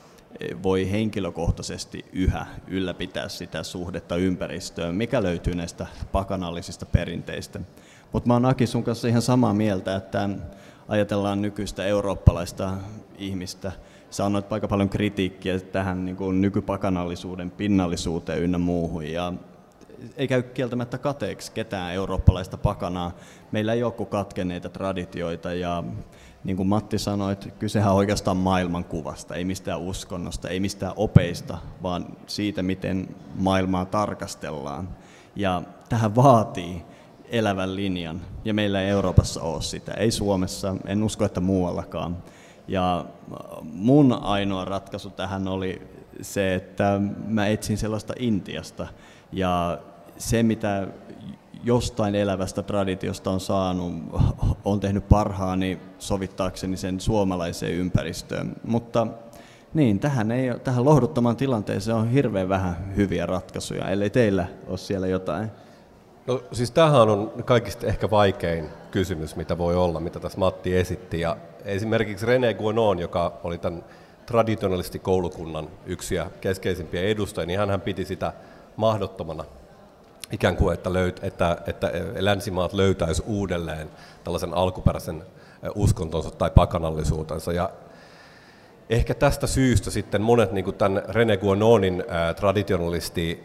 Speaker 1: voi henkilökohtaisesti yhä ylläpitää sitä suhdetta ympäristöön, mikä löytyy näistä pakanallisista perinteistä. Mutta mä oon Aki sun kanssa ihan samaa mieltä, että ajatellaan nykyistä eurooppalaista ihmistä. Sä annoit aika paljon kritiikkiä tähän niin kuin nykypakanallisuuden pinnallisuuteen ynnä muuhun. Ja ei käy kieltämättä kateeksi ketään eurooppalaista pakanaa. Meillä ei ole kuin katkenneita traditioita ja niin kuin Matti sanoi, että kysehän on oikeastaan maailmankuvasta, ei mistään uskonnosta, ei mistään opeista, vaan siitä, miten maailmaa tarkastellaan. Ja tähän vaatii elävän linjan, ja meillä ei Euroopassa ole sitä, ei Suomessa, en usko, että muuallakaan. Ja mun ainoa ratkaisu tähän oli se, että mä etsin sellaista Intiasta, ja se, mitä jostain elävästä traditiosta on saanut, on tehnyt parhaani sovittaakseni sen suomalaiseen ympäristöön. Mutta niin, tähän lohduttamaan tilanteeseen on hirveän vähän hyviä ratkaisuja, ellei teillä ole siellä jotain.
Speaker 3: No siis tämähän on kaikista ehkä vaikein kysymys, mitä voi olla, mitä tässä Matti esitti. Ja esimerkiksi René Guénon, joka oli tämän traditionalisti koulukunnan yksi ja keskeisimpiä edustajia, niin hän piti sitä mahdottomana ikään kuin, että länsimaat löytäisi uudelleen tällaisen alkuperäisen uskontonsa tai pakanallisuutensa. Ja ehkä tästä syystä sitten monet niin kuin tämän René Guénonin traditionalisti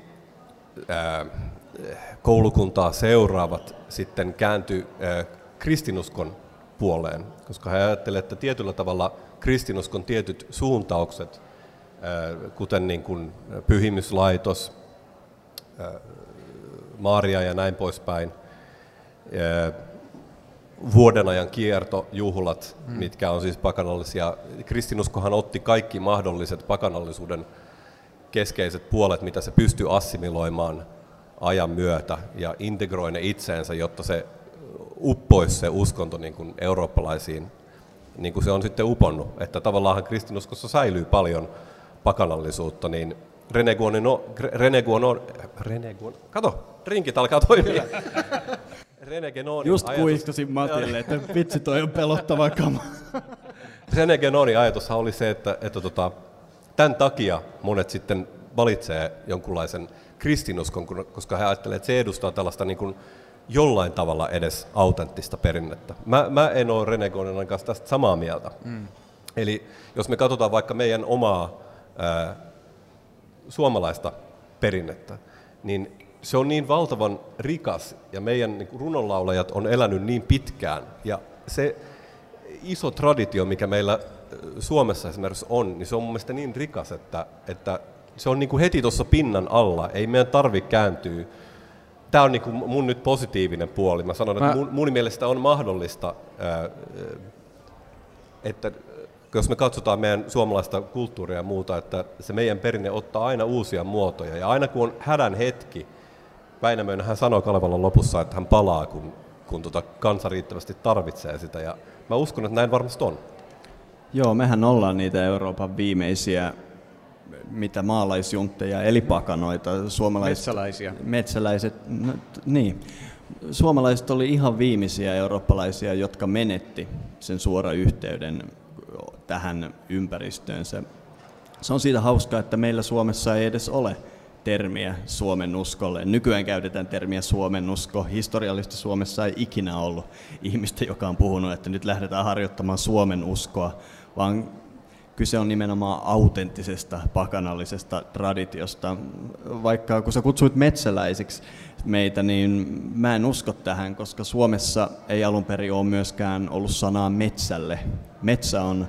Speaker 3: koulukuntaa seuraavat sitten kääntyi kristinuskon puoleen, koska he ajattelevat, että tietyllä tavalla kristinuskon tietyt suuntaukset, kuten niin kuin pyhimyslaitos, Maria ja näin poispäin, vuodenajan kiertojuhlat, mitkä on siis pakanallisia. Kristinuskohan otti kaikki mahdolliset pakanallisuuden keskeiset puolet, mitä se pystyy assimiloimaan ajan myötä ja integroi ne itseensä, jotta se uppoisi se uskonto niin kuin eurooppalaisiin, niin kuin se on sitten uponnut. Että tavallaan kristinuskossa säilyy paljon pakanallisuutta, niin René Guénon, kato, rinkit alkaa toimia.
Speaker 1: Just kuiskasin Matille, että vitsi toi on pelottava kama.
Speaker 3: René Guénonin ajatushan oli se, että tämän takia monet sitten valitsee jonkunlaisen kristinuskon, koska he ajattelevat, että se edustaa tällaista niin kuin jollain tavalla edes autenttista perinnettä. Mä en ole René Guénonin kanssa tästä samaa mieltä. Eli jos me katsotaan vaikka meidän omaa suomalaista perinnettä, niin se on niin valtavan rikas ja meidän niin kuin runonlaulajat on elänyt niin pitkään. Ja se iso traditio, mikä meillä Suomessa esimerkiksi on, niin se on mun mielestä niin rikas, että se on niin kuin heti tuossa pinnan alla. Ei meidän tarvitse kääntyä. Tämä on niin kuin mun nyt positiivinen puoli. Mä sanon, että mun mielestä on mahdollista, että jos me katsotaan meidän suomalaista kulttuuria ja muuta, että se meidän perinne ottaa aina uusia muotoja. Ja aina kun on hädän hetki, Väinämöinen hän sanoi Kalevalan lopussa, että hän palaa, kun kansa riittävästi tarvitsee sitä. Ja mä uskon, että näin varmasti on.
Speaker 1: Joo, mehän ollaan niitä Euroopan viimeisiä, mitä maalaisjuntteja, eli pakanoita. Metsäläiset, no, niin. Suomalaiset oli ihan viimeisiä eurooppalaisia, jotka menetti sen suoran yhteyden tähän ympäristöönsä. Se on siitä hauskaa, että meillä Suomessa ei edes ole termiä suomennuskolle. Nykyään käytetään termiä suomennusko. Historiallisesti Suomessa ei ikinä ollut ihmistä, joka on puhunut, että nyt lähdetään harjoittamaan suomenuskoa, vaan kyse on nimenomaan autenttisesta pakanallisesta traditiosta. Vaikka kun sä kutsuit metsäläisiksi meitä, niin mä en usko tähän, koska Suomessa ei alun perin ole myöskään ollut sanaa metsälle. Metsä on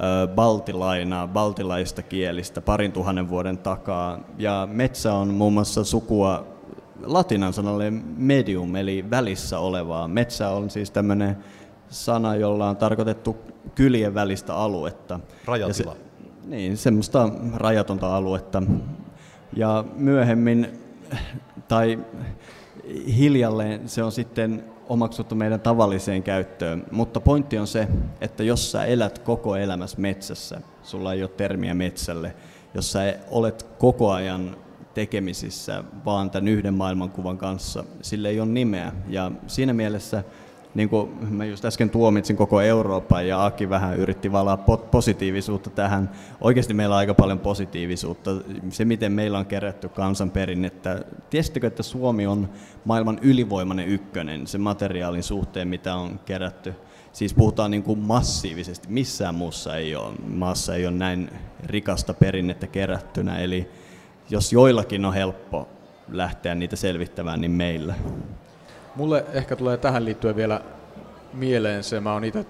Speaker 1: baltilaista kielistä 2000 vuoden takaa. Ja metsä on muun muassa sukua latinan sanalle medium, eli välissä olevaa. Metsä on siis tämmöinen sana, jolla on tarkoitettu kylien välistä aluetta.
Speaker 3: Rajatila.
Speaker 1: Niin, semmoista rajatonta aluetta. Ja myöhemmin, tai hiljalleen se on sitten omaksuttu meidän tavalliseen käyttöön. Mutta pointti on se, että jos sä elät koko elämässä metsässä, sulla ei ole termiä metsälle, jos sä olet koko ajan tekemisissä vaan tämän yhden maailmankuvan kanssa, sille ei ole nimeä. Ja siinä mielessä, niin kuin mä just äsken tuomitsin koko Euroopan ja Aki vähän yritti valaa positiivisuutta tähän. Oikeasti meillä on aika paljon positiivisuutta. Se, miten meillä on kerätty kansanperinnettä. Tiesittekö, että Suomi on maailman ylivoimainen ykkönen sen materiaalin suhteen, mitä on kerätty? Siis puhutaan niin kuin massiivisesti. Missään muussa ei ole. Maassa ei ole näin rikasta perinnettä kerättynä. Eli jos joillakin on helppo lähteä niitä selvittämään, niin meillä.
Speaker 2: Mulle ehkä tulee tähän liittyen vielä mieleen se, mä oon itse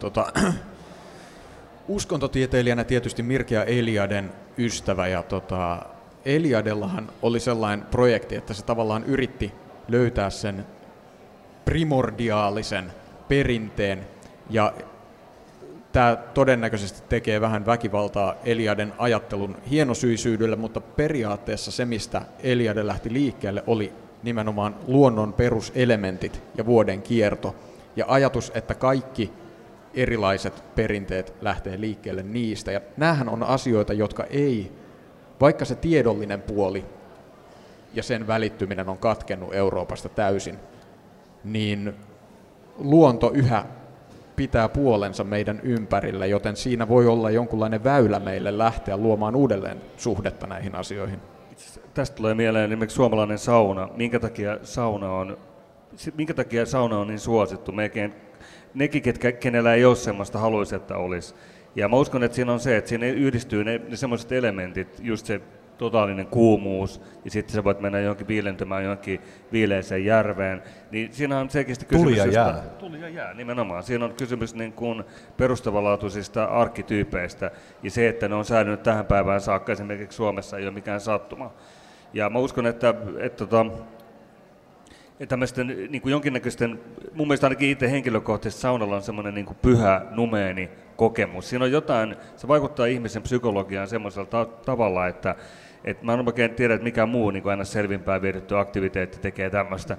Speaker 2: uskontotieteilijänä tietysti Mircea Eliaden ystävä, ja Eliadellahan oli sellainen projekti, että se tavallaan yritti löytää sen primordiaalisen perinteen, ja tämä todennäköisesti tekee vähän väkivaltaa Eliaden ajattelun hienosyisyydelle, mutta periaatteessa se, mistä Eliade lähti liikkeelle, oli nimenomaan luonnon peruselementit ja vuoden kierto. Ja ajatus, että kaikki erilaiset perinteet lähtee liikkeelle niistä. Ja näähän on asioita, jotka ei, vaikka se tiedollinen puoli ja sen välittyminen on katkennut Euroopasta täysin, niin luonto yhä pitää puolensa meidän ympärillä, joten siinä voi olla jonkunlainen väylä meille lähteä luomaan uudelleen suhdetta näihin asioihin.
Speaker 5: Tästä tulee mieleen esimerkiksi suomalainen sauna. Minkä takia sauna on niin suosittu? Melkein nekin, kenellä ei ole semmoista, haluaisi, että olisi. Ja mä uskon, että siinä on se, että siinä yhdistyy ne semmoiset elementit, just se totaalinen kuumuus, ja sitten sä voit mennä johonkin viilentymään johonkin viileiseen järveen, niin siinä on selkeästi kysymys... Tuli ja jää, nimenomaan. Siinä on kysymys niin kuin perustavanlaatuisista arkkityypeistä, ja se, että ne on säilynyt tähän päivään saakka, esimerkiksi Suomessa ei ole mikään sattuma. Ja mä uskon, että tämmöisten niin kuin jonkinnäköisten, mun mielestä ainakin itse henkilökohtaisesti saunalla on semmoinen niin kuin pyhä numeeni kokemus. Siinä on jotain, se vaikuttaa ihmisen psykologiaan semmoisella tavalla, että mä en oikein tiedä, että mikä muu niin kuin aina selvinpäin vietetty aktiviteetti tekee tämmöistä.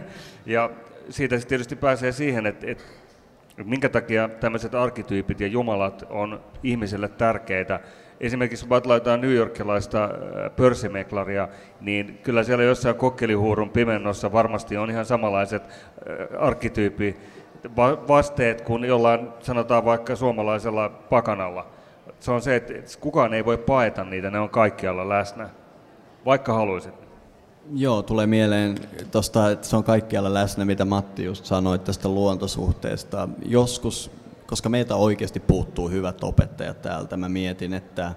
Speaker 5: Ja siitä sitten tietysti pääsee siihen, että minkä takia tämmöiset arkkityypit ja jumalat on ihmiselle tärkeitä. Esimerkiksi kun laitetaan New Yorkilaista pörssimeklaria, niin kyllä siellä jossain kokkelihuurun pimennossa varmasti on ihan samanlaiset arkkityyppi vasteet kuin jollain, sanotaan vaikka suomalaisella pakanalla. Se on se, että kukaan ei voi paeta niitä, ne on kaikkialla läsnä, vaikka haluaisit.
Speaker 1: Joo, tulee mieleen tuosta, että se on kaikkialla läsnä, mitä Matti just sanoi tästä luontosuhteesta. Joskus, koska meitä oikeasti puuttuu hyvät opettajat täältä, mä mietin, että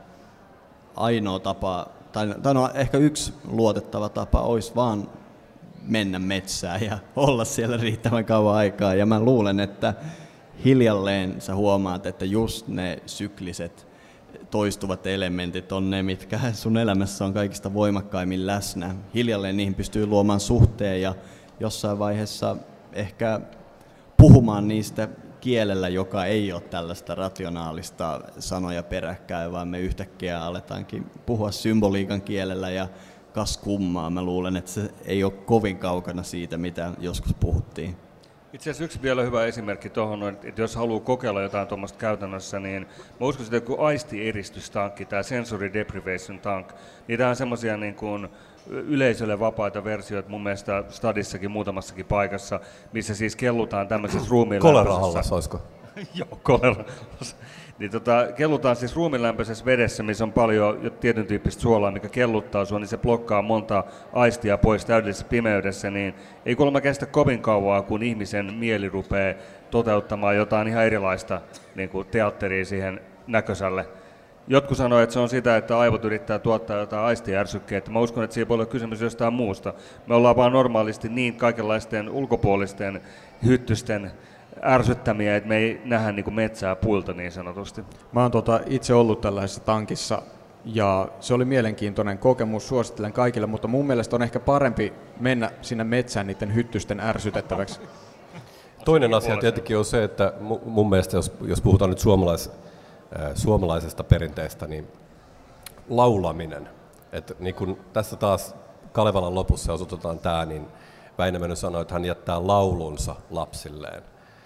Speaker 1: ainoa tapa, tai no ehkä yksi luotettava tapa olisi vaan mennä metsään ja olla siellä riittävän kauan aikaa. Ja mä luulen, että hiljalleen sä huomaat, että just ne sykliset toistuvat elementit on ne, mitkä sun elämässä on kaikista voimakkaimmin läsnä. Hiljalleen niihin pystyy luomaan suhteen ja jossain vaiheessa ehkä puhumaan niistä kielellä, joka ei ole tällaista rationaalista sanoja peräkkäin, vaan me yhtäkkiä aletaankin puhua symboliikan kielellä ja kas kummaa. Mä luulen, että se ei ole kovin kaukana siitä, mitä joskus puhuttiin.
Speaker 5: Itse asiassa yksi vielä hyvä esimerkki tuohon, että jos haluaa kokeilla jotain tuommoista käytännössä, niin mä uskon, että joku aistieiristystankki, tämä sensory deprivation tank, niin tämä on semmoisia niin kuin yleisölle vapaita versioita mun mielestä stadissakin muutamassakin paikassa, missä siis kellutaan tämmöisessä ruumiinlämpöisessä...
Speaker 3: Kolerahallas olisiko?
Speaker 5: Joo, kolerahallas. Niin kellutaan siis ruumiinlämpöisessä vedessä, missä on paljon tietyn tyyppistä suolaa, mikä kelluttaa sua, niin se blokkaa monta aistia pois täydellisessä pimeydessä, niin ei kuulemma kestä kovin kauaa, kun ihmisen mieli rupeaa toteuttamaan jotain ihan erilaista niin kuin teatteria siihen näköiselle. Jotkut sanoo, että se on sitä, että aivot yrittää tuottaa jotain aistijärsykkeitä. Mä uskon, että siinä voi olla kysymys jostain muusta. Me ollaan vaan normaalisti niin kaikenlaisten ulkopuolisten hyttysten ärsyttämiä, että me ei nähdä niin kuin metsää puilta niin sanotusti.
Speaker 2: Mä oon itse ollut tällaisessa tankissa ja se oli mielenkiintoinen kokemus, suosittelen kaikille, mutta mun mielestä on ehkä parempi mennä sinne metsään niiden hyttysten ärsytettäväksi.
Speaker 3: Toinen asia tietenkin on se, että mun mielestä jos puhutaan nyt suomalaisesta perinteestä, niin laulaminen. Että niin kun tässä taas Kalevalan lopussa osoitetaan tämä, niin Väinämöinen sanoi, että hän jättää laulunsa lapsilleen.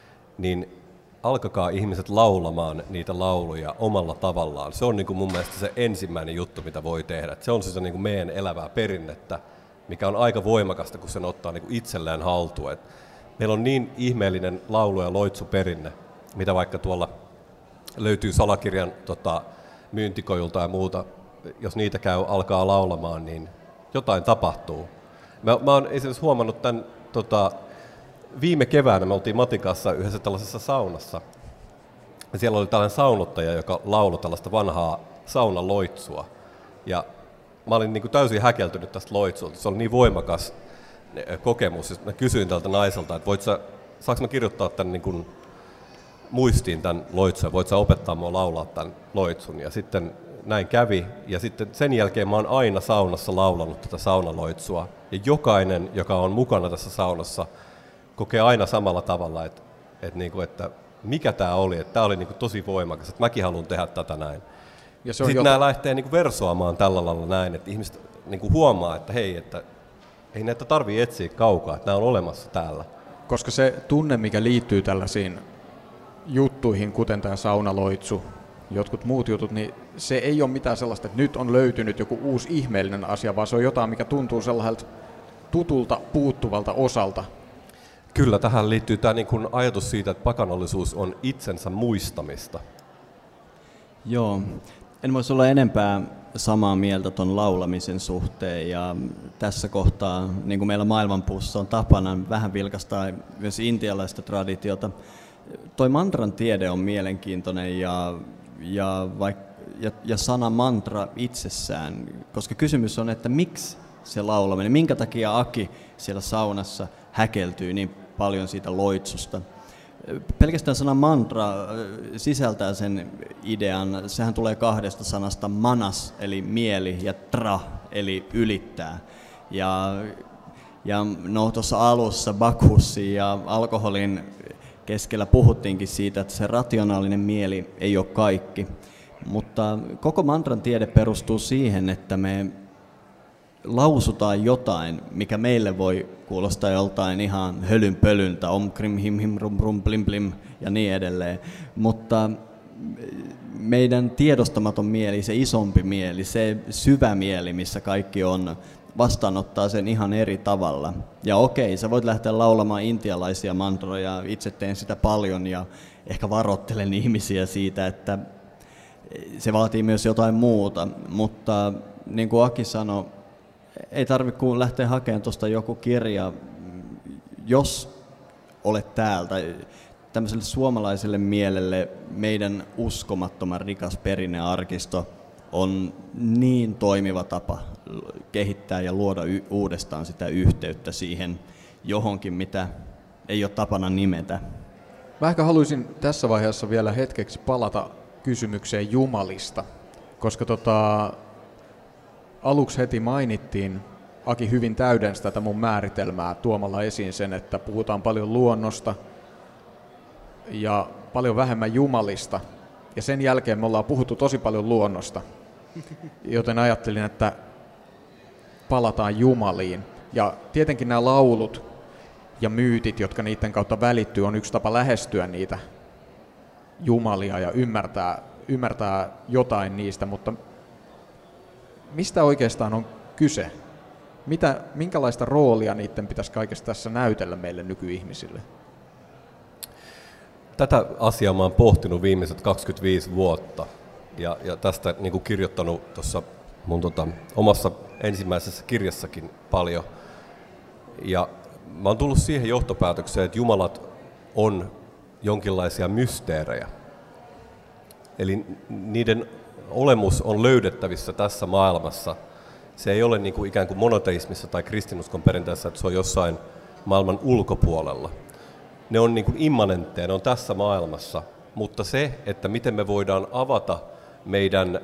Speaker 3: Niin alkakaa ihmiset laulamaan niitä lauluja omalla tavallaan. Se on niin kuin mun mielestä se ensimmäinen juttu, mitä voi tehdä. Se on siis niin kuin meidän elävää perinnettä, mikä on aika voimakasta, kun sen ottaa niin kuin itselleen haltuun. Et meillä on niin ihmeellinen laulu- ja loitsuperinne, mitä vaikka tuolla löytyy salakirjan myyntikojulta ja muuta. Jos niitä alkaa laulamaan, niin jotain tapahtuu. Mä oon esimerkiksi huomannut tämän viime keväänä me oltiin Matin kanssa yhdessä tällaisessa saunassa. Ja siellä oli tällainen saunottaja, joka lauloi tällaista vanhaa saunaloitsua. Ja mä olin niin kuin täysin häkeltynyt tästä loitsulta. Se oli niin voimakas kokemus. Mä kysyin tältä naiselta, että saanko mä kirjoittaa tämän niin kuin muistiin tämän loitsun, voit sä opettaa mua laulaa tämän loitsun. Ja sitten näin kävi. Ja sitten sen jälkeen mä oon aina saunassa laulanut tätä saunaloitsua. Ja jokainen, joka on mukana tässä saunassa, kokee aina samalla tavalla, että mikä tämä oli, että tämä oli niin kuin tosi voimakas, että mäkin haluan tehdä tätä näin. Ja sitten nämä lähtee niin kuin versoamaan tällä lailla näin, että ihmiset niin kuin huomaa, että hei, että ei näitä tarvitse etsiä kaukaa, että nämä on olemassa täällä.
Speaker 2: Koska se tunne, mikä liittyy tällaisiin juttuihin, kuten tämä saunaloitsu, jotkut muut jutut, niin se ei ole mitään sellaista, että nyt on löytynyt joku uusi ihmeellinen asia, vaan se on jotain, mikä tuntuu sellaiselta tutulta, puuttuvalta osalta.
Speaker 3: Kyllä, tähän liittyy tämä niin kuin ajatus siitä, että pakanallisuus on itsensä muistamista.
Speaker 1: Joo, en voisi olla enempää samaa mieltä tuon laulamisen suhteen, ja tässä kohtaa, niin kuin meillä Maailmanpuussa on tapana, vähän vilkastaa myös intialaista traditiota. toi mantran tiede on mielenkiintoinen ja sana mantra itsessään, koska kysymys on, että miksi se laulaminen, minkä takia Aki siellä saunassa häkeltyy niin paljon siitä loitsusta. Pelkästään sana mantra sisältää sen idean, sehän tulee kahdesta sanasta manas eli mieli ja tra eli ylittää. Ja no tuossa alussa Bakhussin ja alkoholin keskellä puhuttiinkin siitä, että se rationaalinen mieli ei ole kaikki. Mutta koko mantran tiede perustuu siihen, että me lausutaan jotain, mikä meille voi kuulostaa joltain ihan hölynpölyltä, om krim him him rum rum blim blim ja niin edelleen. Mutta meidän tiedostamaton mieli, se isompi mieli, se syvä mieli, missä kaikki on, vastaanottaa sen ihan eri tavalla. Ja okei, sä voit lähteä laulamaan intialaisia mantroja, itse teen sitä paljon ja ehkä varoittelen ihmisiä siitä, että se vaatii myös jotain muuta, mutta niin kuin Aki sanoi, ei tarvitse kuin lähteä hakemaan tuosta joku kirja, jos olet täältä. Tämmöiselle suomalaiselle mielelle meidän uskomattoman rikas perinnearkisto on niin toimiva tapa kehittää ja luoda uudestaan sitä yhteyttä siihen johonkin, mitä ei ole tapana nimetä.
Speaker 2: Mä ehkä haluaisin tässä vaiheessa vielä hetkeksi palata kysymykseen jumalista, koska aluksi heti mainittiin, Aki hyvin täydensi tätä mun määritelmää tuomalla esiin sen, että puhutaan paljon luonnosta ja paljon vähemmän jumalista. Ja sen jälkeen me ollaan puhuttu tosi paljon luonnosta, joten ajattelin, että palataan jumaliin. Ja tietenkin nämä laulut ja myytit, jotka niiden kautta välittyy, on yksi tapa lähestyä niitä jumalia ja ymmärtää jotain niistä, mutta mistä oikeastaan on kyse? Minkälaista roolia niiden pitäisi kaikessa tässä näytellä meille nykyihmisille?
Speaker 3: Tätä asiaa mä oon pohtinut viimeiset 25 vuotta ja tästä niin kuin kirjoittanut tuossa mun omassa ensimmäisessä kirjassakin paljon. Ja mä oon tullut siihen johtopäätökseen, että jumalat on jonkinlaisia mysteerejä. Eli niiden olemus on löydettävissä tässä maailmassa. Se ei ole niin kuin ikään kuin monoteismissa tai kristinuskon perinteessä, että se on jossain maailman ulkopuolella. Ne on niin kuin immanentteja, ne on tässä maailmassa, mutta se, että miten me voidaan avata meidän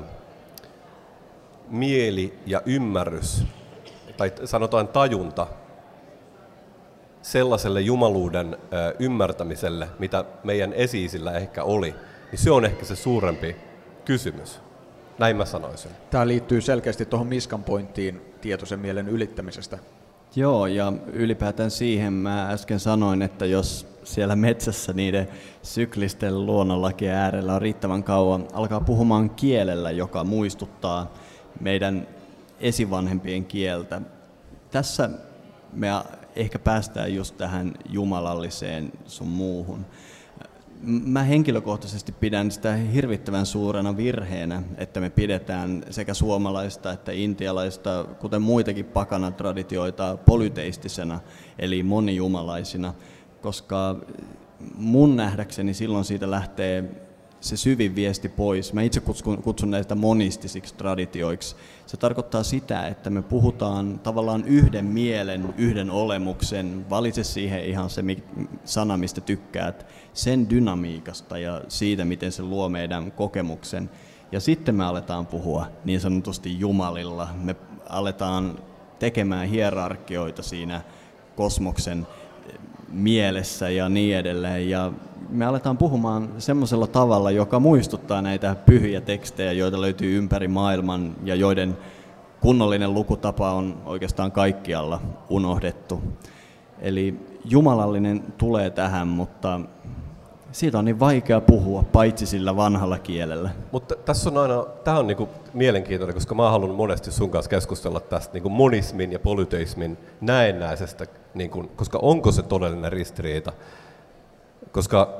Speaker 3: mieli ja ymmärrys, tai sanotaan tajunta, sellaiselle jumaluuden ymmärtämiselle, mitä meidän esi-isillä ehkä oli, niin se on ehkä se suurempi kysymys. Näin mä sanoisin.
Speaker 2: Tämä liittyy selkeästi tuohon Miskan pointtiin tietoisen mielen ylittämisestä.
Speaker 1: Joo, ja ylipäätään siihen mä äsken sanoin, että jos siellä metsässä niiden syklisten luonnonlakien äärellä on riittävän kauan, alkaa puhumaan kielellä, joka muistuttaa meidän esivanhempien kieltä. Tässä me ehkä päästään just tähän jumalalliseen sun muuhun. Mä henkilökohtaisesti pidän sitä hirvittävän suurena virheenä, että me pidetään sekä suomalaista että intialaista, kuten muitakin pakanatraditioita, polyteistisena, eli monijumalaisina, koska mun nähdäkseni silloin siitä lähtee se syvin viesti pois. Mä itse kutsun näitä monistisiksi traditioiksi. Se tarkoittaa sitä, että me puhutaan tavallaan yhden mielen, yhden olemuksen, valitse siihen ihan se sana, mistä tykkäät, sen dynamiikasta ja siitä, miten se luo meidän kokemuksen. Ja sitten me aletaan puhua niin sanotusti jumalilla. Me aletaan tekemään hierarkioita siinä kosmoksen mielessä ja niin edelleen. Ja me aletaan puhumaan semmoisella tavalla, joka muistuttaa näitä pyhiä tekstejä, joita löytyy ympäri maailman ja joiden kunnollinen lukutapa on oikeastaan kaikkialla unohdettu. Eli jumalallinen tulee tähän, mutta siitä on niin vaikea puhua, paitsi sillä vanhalla kielellä.
Speaker 3: Mutta tässä on aina, tämä on niinku mielenkiintoinen, koska mä haluan monesti sun kanssa keskustella tästä niinku monismin ja polyteismin näennäisestä, niinku, koska onko se todellinen ristiriita? Koska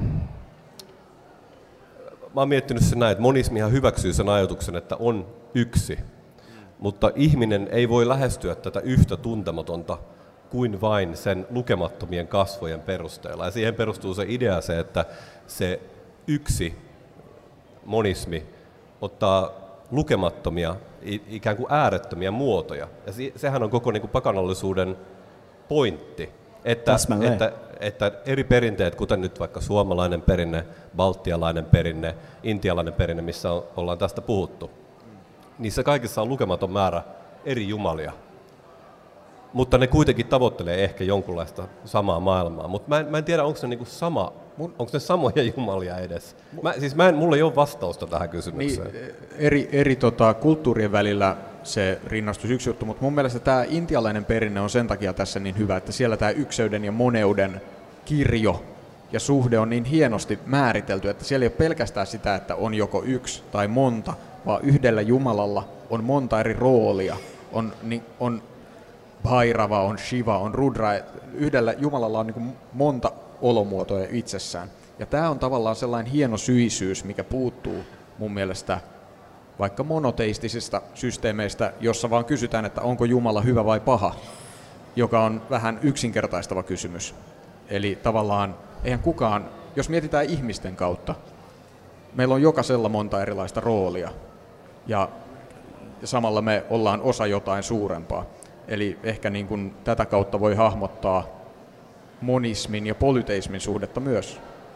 Speaker 3: mä oon miettinyt sen näin, että monismihan hyväksyy sen ajatuksen, että on yksi, mutta ihminen ei voi lähestyä tätä yhtä tuntematonta kuin vain sen lukemattomien kasvojen perusteella. Ja siihen perustuu se idea se, että se yksi monismi ottaa lukemattomia, ikään kuin äärettömiä muotoja. Ja sehän on koko niin kuin pakanallisuuden pointti, että eri perinteet, kuten nyt vaikka suomalainen perinne, baltialainen perinne, intialainen perinne, missä ollaan tästä puhuttu, niissä kaikissa on lukematon määrä eri jumalia. Mutta ne kuitenkin tavoittelee ehkä jonkunlaista samaa maailmaa. Mutta mä en tiedä, onko se niinku onko ne samoja jumalia edes? Mulla ei ole vastausta tähän kysymykseen.
Speaker 2: Niin, eri kulttuurien välillä se rinnastus yksi juttu, mutta mun mielestä tämä intialainen perinne on sen takia tässä niin hyvä, että siellä tämä ykseyden ja moneuden kirjo ja suhde on niin hienosti määritelty, että siellä ei ole pelkästään sitä, että on joko yksi tai monta, vaan yhdellä Jumalalla on monta eri roolia. On Bhairava, on Shiva, on Rudra. Yhdellä Jumalalla on niin monta olomuotoja itsessään. Ja tämä on tavallaan sellainen hieno syisyys, mikä puuttuu mun mielestä vaikka monoteistisista systeemeistä, jossa vaan kysytään, että onko Jumala hyvä vai paha, joka on vähän yksinkertaistava kysymys. Eli tavallaan eihän kukaan, jos mietitään ihmisten kautta, meillä on jokaisella monta erilaista roolia ja samalla me ollaan osa jotain suurempaa. Eli ehkä niin kuin tätä kautta voi hahmottaa monismin ja polyteismin suhdetta myös.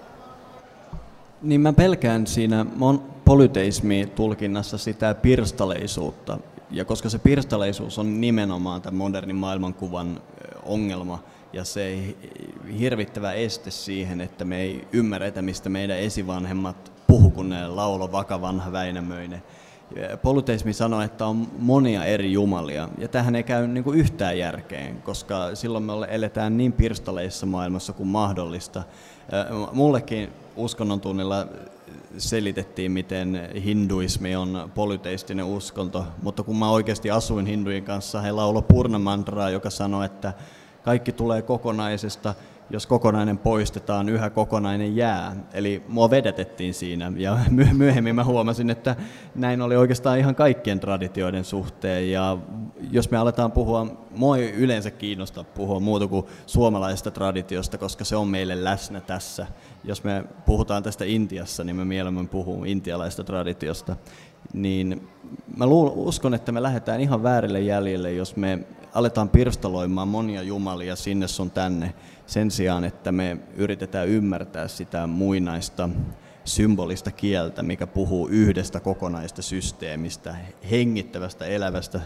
Speaker 1: Niin mä pelkään siinä polyteismi-tulkinnassa sitä pirstaleisuutta. Ja koska se pirstaleisuus on nimenomaan tämän modernin maailmankuvan ongelma ja se hirvittävä este siihen, että me ei ymmärretä, mistä meidän esivanhemmat puhu, kun ne laulo vakavanha Väinämöinen. Polyteismi sanoo, että on monia eri jumalia, ja tähän ei käy niin kuin yhtään järkeen, koska silloin me eletään niin pirstaleissa maailmassa kuin mahdollista. Mullekin uskonnon tunnilla selitettiin, miten hinduismi on polyteistinen uskonto, mutta kun mä oikeasti asuin hindujen kanssa, he lauloi Purnamantraa, joka sanoi, että kaikki tulee kokonaisesta, jos kokonainen poistetaan, yhä kokonainen jää. Eli mua vedätettiin siinä, ja myöhemmin mä huomasin, että näin oli oikeastaan ihan kaikkien traditioiden suhteen. Ja jos me aletaan puhua, mua ei yleensä kiinnosta puhua muuta kuin suomalaisesta traditiosta, koska se on meille läsnä tässä. Jos me puhutaan tästä Intiassa, niin mä mieluummin puhun intialaisesta traditiosta. Niin mä uskon, että me lähdetään ihan väärille jäljille, jos me aletaan pirstaloimaan monia jumalia sinne sun tänne, sen sijaan, että me yritetään ymmärtää sitä muinaista symbolista kieltä, mikä puhuu yhdestä kokonaista systeemistä, hengittävästä, elävästä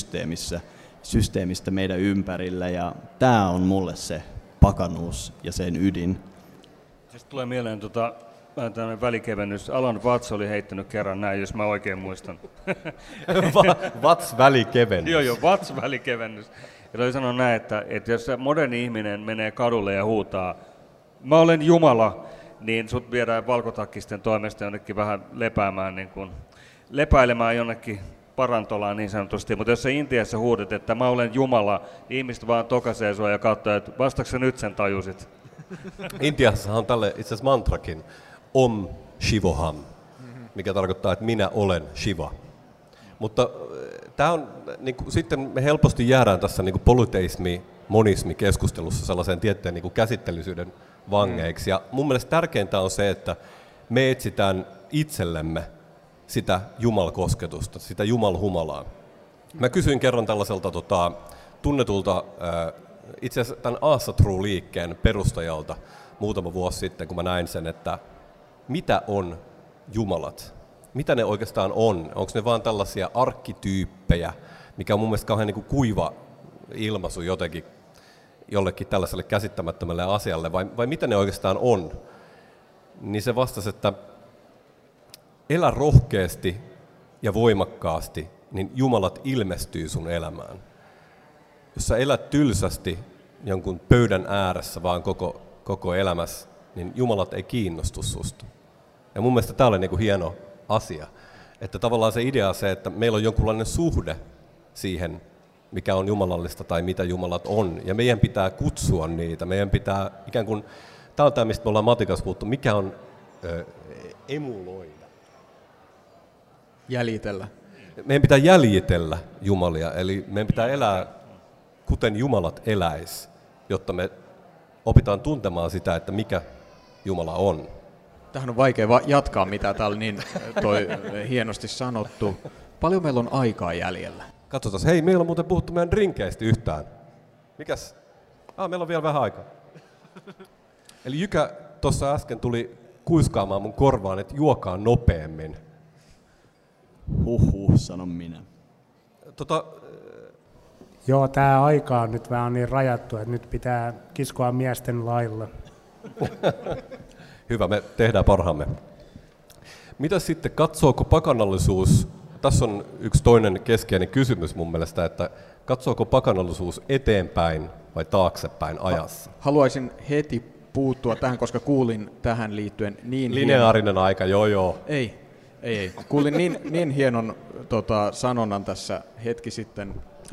Speaker 1: systeemistä meidän ympärillä. Ja tämä on mulle se pakanuus ja sen ydin.
Speaker 5: Sitten tulee mieleen vähän tämmöinen välikevennys. Alan Watts oli heittänyt kerran näin, jos mä oikein muistan.
Speaker 3: Watts-välikevennys.
Speaker 5: Joo, Watts-välikevennys. Ja toi sanoi näin, että jos moderni ihminen menee kadulle ja huutaa, mä olen Jumala, niin sut viedään valkotakkisten toimesta jonnekin vähän lepäilemään jonnekin parantolaan niin sanotusti. Mutta jos sä Intiassa huudat, että mä olen Jumala, niin ihmiset vaan tokaisee sua ja katsoo, että vastaako sä nyt sen tajusit?
Speaker 3: Intiassahan on tälle itse asiassa mantrakin, Om Shivoham, mikä tarkoittaa, että minä olen Shiva. Mutta tämä on, niin kuin, sitten me helposti jäädään tässä niin polyteismi-monismi-keskustelussa sellaiseen tiettyyn niin käsittelysyyden vangeiksi. Ja mun mielestä tärkeintä on se, että me etsitään itsellemme sitä jumalkosketusta, sitä jumalhumalaa. Mä kysyin kerran tällaiselta tunnetulta, itse asiassa tämän Asa True-liikkeen perustajalta muutama vuosi sitten, kun mä näin sen, että mitä on jumalat? Mitä ne oikeastaan on? Onko ne vaan tällaisia arkkityyppejä, mikä on mun mielestä kauhean niin kuin kuiva ilmaisu jotenkin jollekin tällaiselle käsittämättömälle asialle, vai mitä ne oikeastaan on? Niin se vastasi, että elä rohkeasti ja voimakkaasti, niin jumalat ilmestyy sun elämään. Jos sä elät tylsästi jonkun pöydän ääressä vaan koko elämässä, niin jumalat ei kiinnostu susta. Ja mun mielestä tämä oli niin kuin hieno asia, että tavallaan se idea on se, että meillä on jonkunlainen suhde siihen, mikä on jumalallista tai mitä jumalat on, ja meidän pitää kutsua niitä, meidän pitää ikään kuin, tämä on tämä, mistä me ollaan matikassa puhuttu, mikä on emuloida.
Speaker 2: Jäljitellä.
Speaker 3: Meidän pitää jäljitellä jumalia, eli meidän pitää elää kuten jumalat eläis, jotta me opitaan tuntemaan sitä, että mikä Jumala on.
Speaker 2: Tähän on vaikea jatkaa, mitä täällä niin hienosti sanottu. Paljon meillä on aikaa jäljellä?
Speaker 3: Katsotaan, hei, meillä on muuten puhuttu meidän drinkeistä yhtään. Mikäs? Meillä on vielä vähän aikaa. Eli Jykä tuossa äsken tuli kuiskaamaan mun korvaan, että juokaa nopeammin.
Speaker 1: Sanon minä.
Speaker 4: Joo, tämä aika on nyt vähän niin rajattu, että nyt pitää kiskoa miesten lailla.
Speaker 3: Hyvä, me tehdään parhaamme. Mitä sitten, katsooko pakanallisuus, tässä on yksi toinen keskeinen kysymys mun mielestä, että katsooko pakanallisuus eteenpäin vai taaksepäin ajassa?
Speaker 2: Haluaisin heti puuttua tähän, koska kuulin tähän liittyen niin
Speaker 3: lineaarinen aika, joo.
Speaker 2: Ei. Kuulin niin hienon sanonnan tässä hetki sitten.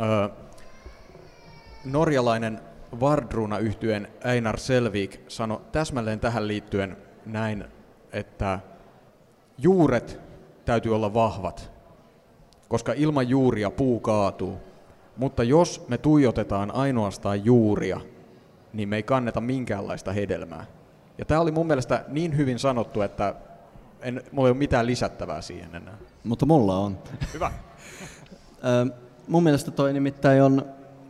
Speaker 2: Norjalainen Vardruna-yhtyeen Einar Selvik sanoi täsmälleen tähän liittyen näin, että juuret täytyy olla vahvat, koska ilman juuria puu kaatuu. Mutta jos me tuijotetaan ainoastaan juuria, niin me ei kanneta minkäänlaista hedelmää. Ja tämä oli mun mielestä niin hyvin sanottu, että mulla ei ole mitään lisättävää siihen enää.
Speaker 1: Mutta mulla on.
Speaker 2: Hyvä.
Speaker 1: Mun mielestä toi nimittäin on,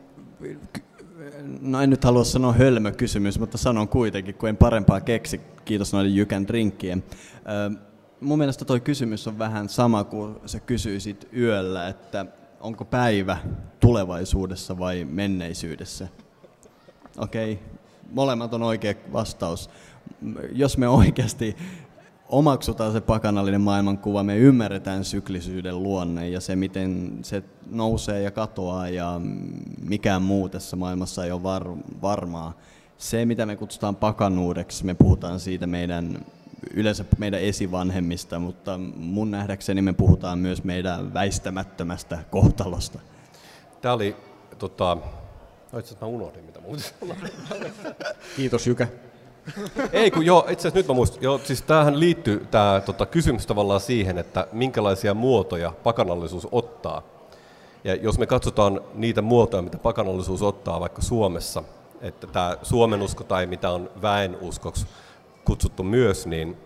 Speaker 1: no en nyt halua sanoa hölmö kysymys, mutta sanon kuitenkin, kun en parempaa keksi, kiitos noiden Jykän drinkkien. Mun mielestä toi kysymys on vähän sama kuin sä kysyisit yöllä, että onko päivä tulevaisuudessa vai menneisyydessä? Okei, molemmat on oikea vastaus. Jos me oikeasti omaksutaan se pakanallinen maailmankuva, me ymmärretään syklisyyden luonne ja se, miten se nousee ja katoaa ja mikään muu tässä maailmassa ei ole varmaa. Se, mitä me kutsutaan pakanuudeksi, me puhutaan siitä yleensä meidän esivanhemmista, mutta mun nähdäkseni me puhutaan myös meidän väistämättömästä kohtalosta.
Speaker 3: Tämä oli, itse asiassa mä unohdin, mitä muuta sanoin.
Speaker 2: Kiitos Jykä.
Speaker 3: Ei kun joo, itse asiassa nyt mä muistan. Joo, siis tämähän liittyy tämä kysymys tavallaan siihen, että minkälaisia muotoja pakanallisuus ottaa. Ja jos me katsotaan niitä muotoja, mitä pakanallisuus ottaa vaikka Suomessa, että tämä Suomenusko tai mitä on väenuskoksi kutsuttu myös, niin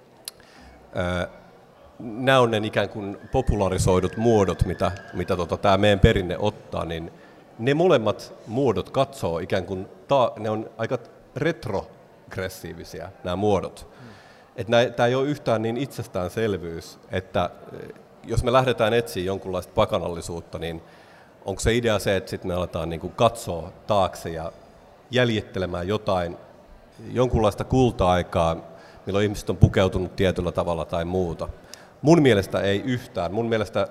Speaker 3: nämä on ne ikään kuin popularisoidut muodot, mitä tämä meidän perinne ottaa, niin ne molemmat muodot katsoo ikään kuin, ne on aika retrogressiivisia nämä muodot. Tämä ei ole yhtään niin itsestäänselvyys, että jos me lähdetään etsiä jonkunlaista pakanallisuutta, niin onko se idea se, että sitten me aletaan niin kuin katsoa taakse ja jäljittelemään jonkunlaista kulta-aikaa, milloin ihmiset on pukeutunut tietyllä tavalla tai muuta. Mun mielestä ei yhtään. Mun mielestä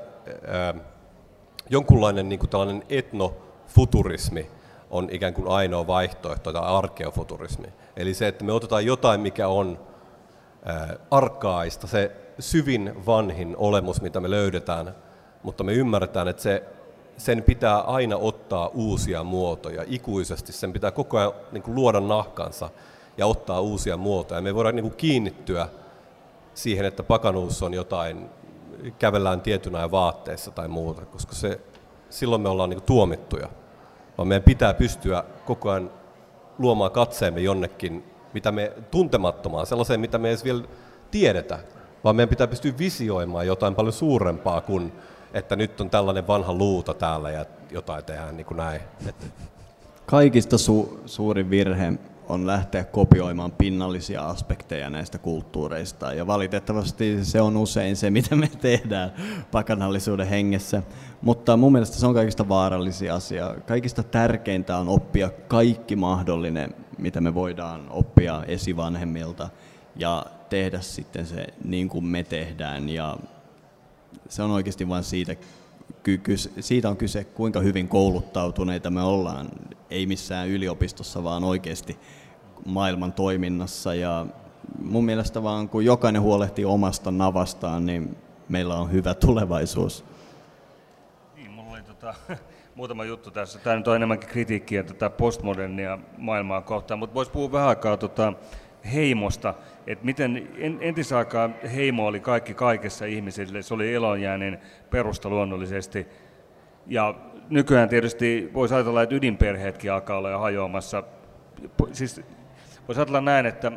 Speaker 3: jonkunlainen niin kuin tällainen etnofuturismi on ikään kuin ainoa vaihtoehto, tai arkeofuturismi. Eli se, että me otetaan jotain, mikä on arkaista, se syvin vanhin olemus, mitä me löydetään, mutta me ymmärretään, että sen pitää aina ottaa uusia muotoja ikuisesti. Sen pitää koko ajan niin kuin luoda nahkansa ja ottaa uusia muotoja. Me ei voida niin kuin kiinnittyä siihen, että pakanuus on jotain, kävellään tietynä vaatteissa tai muuta, koska silloin me ollaan niin kuin tuomittuja. Vaan meidän pitää pystyä koko ajan luomaan katseemme jonnekin, mitä me tuntemattomaan, sellaiseen, mitä me ei edes vielä tiedetä, vaan meidän pitää pystyä visioimaan jotain paljon suurempaa kuin, että nyt on tällainen vanha luuta täällä ja jotain tehdään niin kuin näin.
Speaker 1: Kaikista suurin virhe on lähteä kopioimaan pinnallisia aspekteja näistä kulttuureista, ja valitettavasti se on usein se, mitä me tehdään pakanallisuuden hengessä. Mutta mun mielestä se on kaikista vaarallisia asia. Kaikista tärkeintä on oppia kaikki mahdollinen, mitä me voidaan oppia esivanhemmilta, ja tehdä sitten se niin kuin me tehdään. Ja se on oikeasti vain siitä on kyse, kuinka hyvin kouluttautuneita me ollaan. Ei missään yliopistossa, vaan oikeasti maailman toiminnassa. Ja mun mielestä vaan kun jokainen huolehtii omasta navastaan, niin meillä on hyvä tulevaisuus.
Speaker 5: Niin, mulla oli muutama juttu tässä. Tämä nyt on enemmänkin kritiikkiä tätä postmodernia maailmaa kohtaan, mutta voisi puhua vähän aikaa heimosta, että miten entisaikaan heimo oli kaikki kaikessa ihmisille, se oli elonjääneinen perusta luonnollisesti. Ja nykyään tietysti voisi ajatella, että ydinperheetkin alkaa olla jo hajoamassa. Siis voisi ajatella näin, että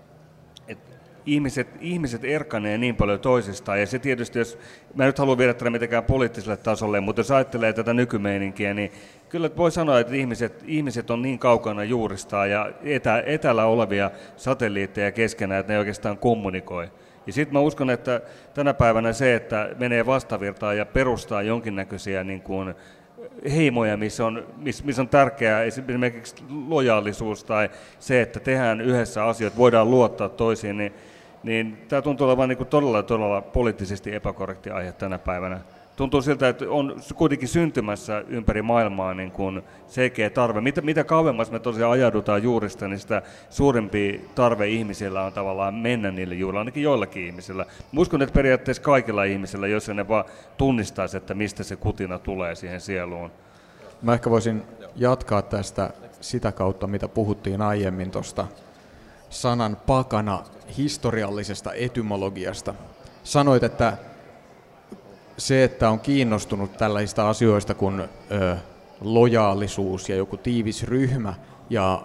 Speaker 5: ihmiset erkanee niin paljon toisistaan, ja se tietysti, jos mä nyt haluan viedä tätä mitenkään poliittiselle tasolle, mutta jos ajattelee tätä nykymeininkiä, niin kyllä voi sanoa, että ihmiset on niin kaukana juuristaan ja etäällä olevia satelliitteja keskenään, että ne oikeastaan kommunikoi. Ja sitten mä uskon, että tänä päivänä se, että menee vastavirtaan ja perustaa jonkinnäköisiä niin kuin heimoja, missä on tärkeää esimerkiksi lojaalisuus tai se, että tehdään yhdessä asioita, voidaan luottaa toisiin, niin tämä tuntuu olevan niin kuin todella poliittisesti epäkorrekti aihe tänä päivänä. Tuntuu siltä, että on kuitenkin syntymässä ympäri maailmaa niin kuin selkeä tarve. Mitä kauemmas me tosiaan ajaudutaan juurista, niin sitä suurempi tarve ihmisillä on tavallaan mennä niille juurille, ainakin joillakin ihmisillä. Uskon, että periaatteessa kaikilla ihmisillä, jos ne vaan tunnistaisi, että mistä se kutina tulee siihen sieluun.
Speaker 2: Mä ehkä voisin jatkaa tästä sitä kautta, mitä puhuttiin aiemmin tuosta sanan pakana historiallisesta etymologiasta. Sanoit, että se, että on kiinnostunut tällaisista asioista kuin lojaalisuus ja joku tiivis ryhmä ja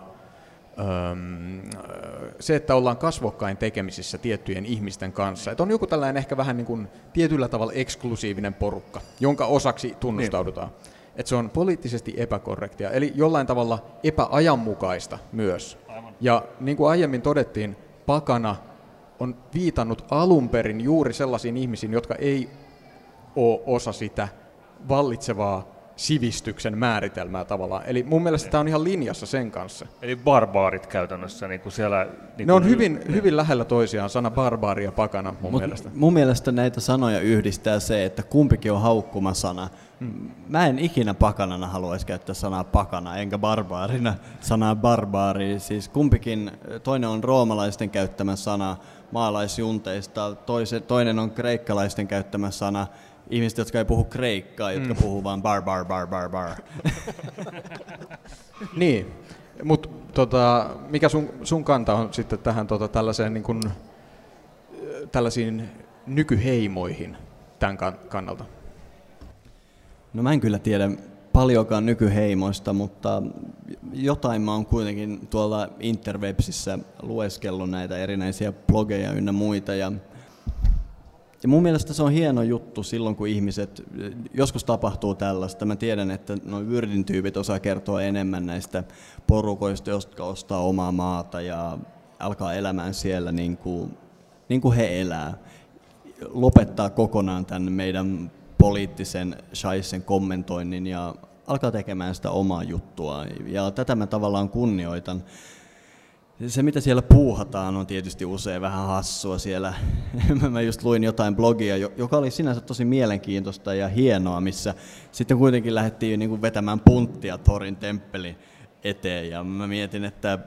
Speaker 2: se, että ollaan kasvokkain tekemisissä tiettyjen ihmisten kanssa. Että on joku tällainen ehkä vähän niin kuin tietyllä tavalla eksklusiivinen porukka, jonka osaksi tunnustaudutaan. Että se on poliittisesti epäkorrektia, eli jollain tavalla epäajanmukaista myös. Aivan. Ja niin kuin aiemmin todettiin, pakana on viitannut alun perin juuri sellaisiin ihmisiin, jotka ei ole osa sitä vallitsevaa sivistyksen määritelmää tavallaan. Eli mun mielestä tämä on ihan linjassa sen kanssa.
Speaker 5: Eli barbaarit käytännössä niin kuin siellä... Niin
Speaker 2: ne on hyvin lähellä toisiaan, sana barbaari ja pakana mun mielestä.
Speaker 1: Mun mielestä näitä sanoja yhdistää se, että kumpikin on haukkumasana. Mä en ikinä pakanana haluaisi käyttää sanaa pakana, enkä barbaarina sanaa barbaari. Siis kumpikin, toinen on roomalaisten käyttämä sana maalaisjunteista, toinen on kreikkalaisten käyttämä sana ihmiset, jotka ei puhu kreikkaa, jotka puhuu vaan bar.
Speaker 2: Niin, mutta mikä sun kanta on sitten tähän tällaiseen niin kun, tällaisiin nykyheimoihin tämän kannalta?
Speaker 1: No mä en kyllä tiedä paljonkaan nykyheimoista, mutta jotain mä oon kuitenkin tuolla interwebsissä lueskellut näitä erinäisiä blogeja ynnä muita. Ja mun mielestä se on hieno juttu silloin, kun ihmiset, joskus tapahtuu tällaista. Mä tiedän, että nuo Vyrdin-tyypit osaa kertoa enemmän näistä porukoista, jotka ostaa omaa maata ja alkaa elämään siellä niin kuin he elää. Lopettaa kokonaan tämän meidän poliittisen shaisen kommentoinnin ja alkaa tekemään sitä omaa juttua. Ja tätä mä tavallaan kunnioitan. Se, mitä siellä puuhataan, on tietysti usein vähän hassua siellä. Mä just luin jotain blogia, joka oli sinänsä tosi mielenkiintoista ja hienoa, missä sitten kuitenkin lähdettiin niin kuin vetämään punttia Thorin temppelin eteen. Ja mä mietin, että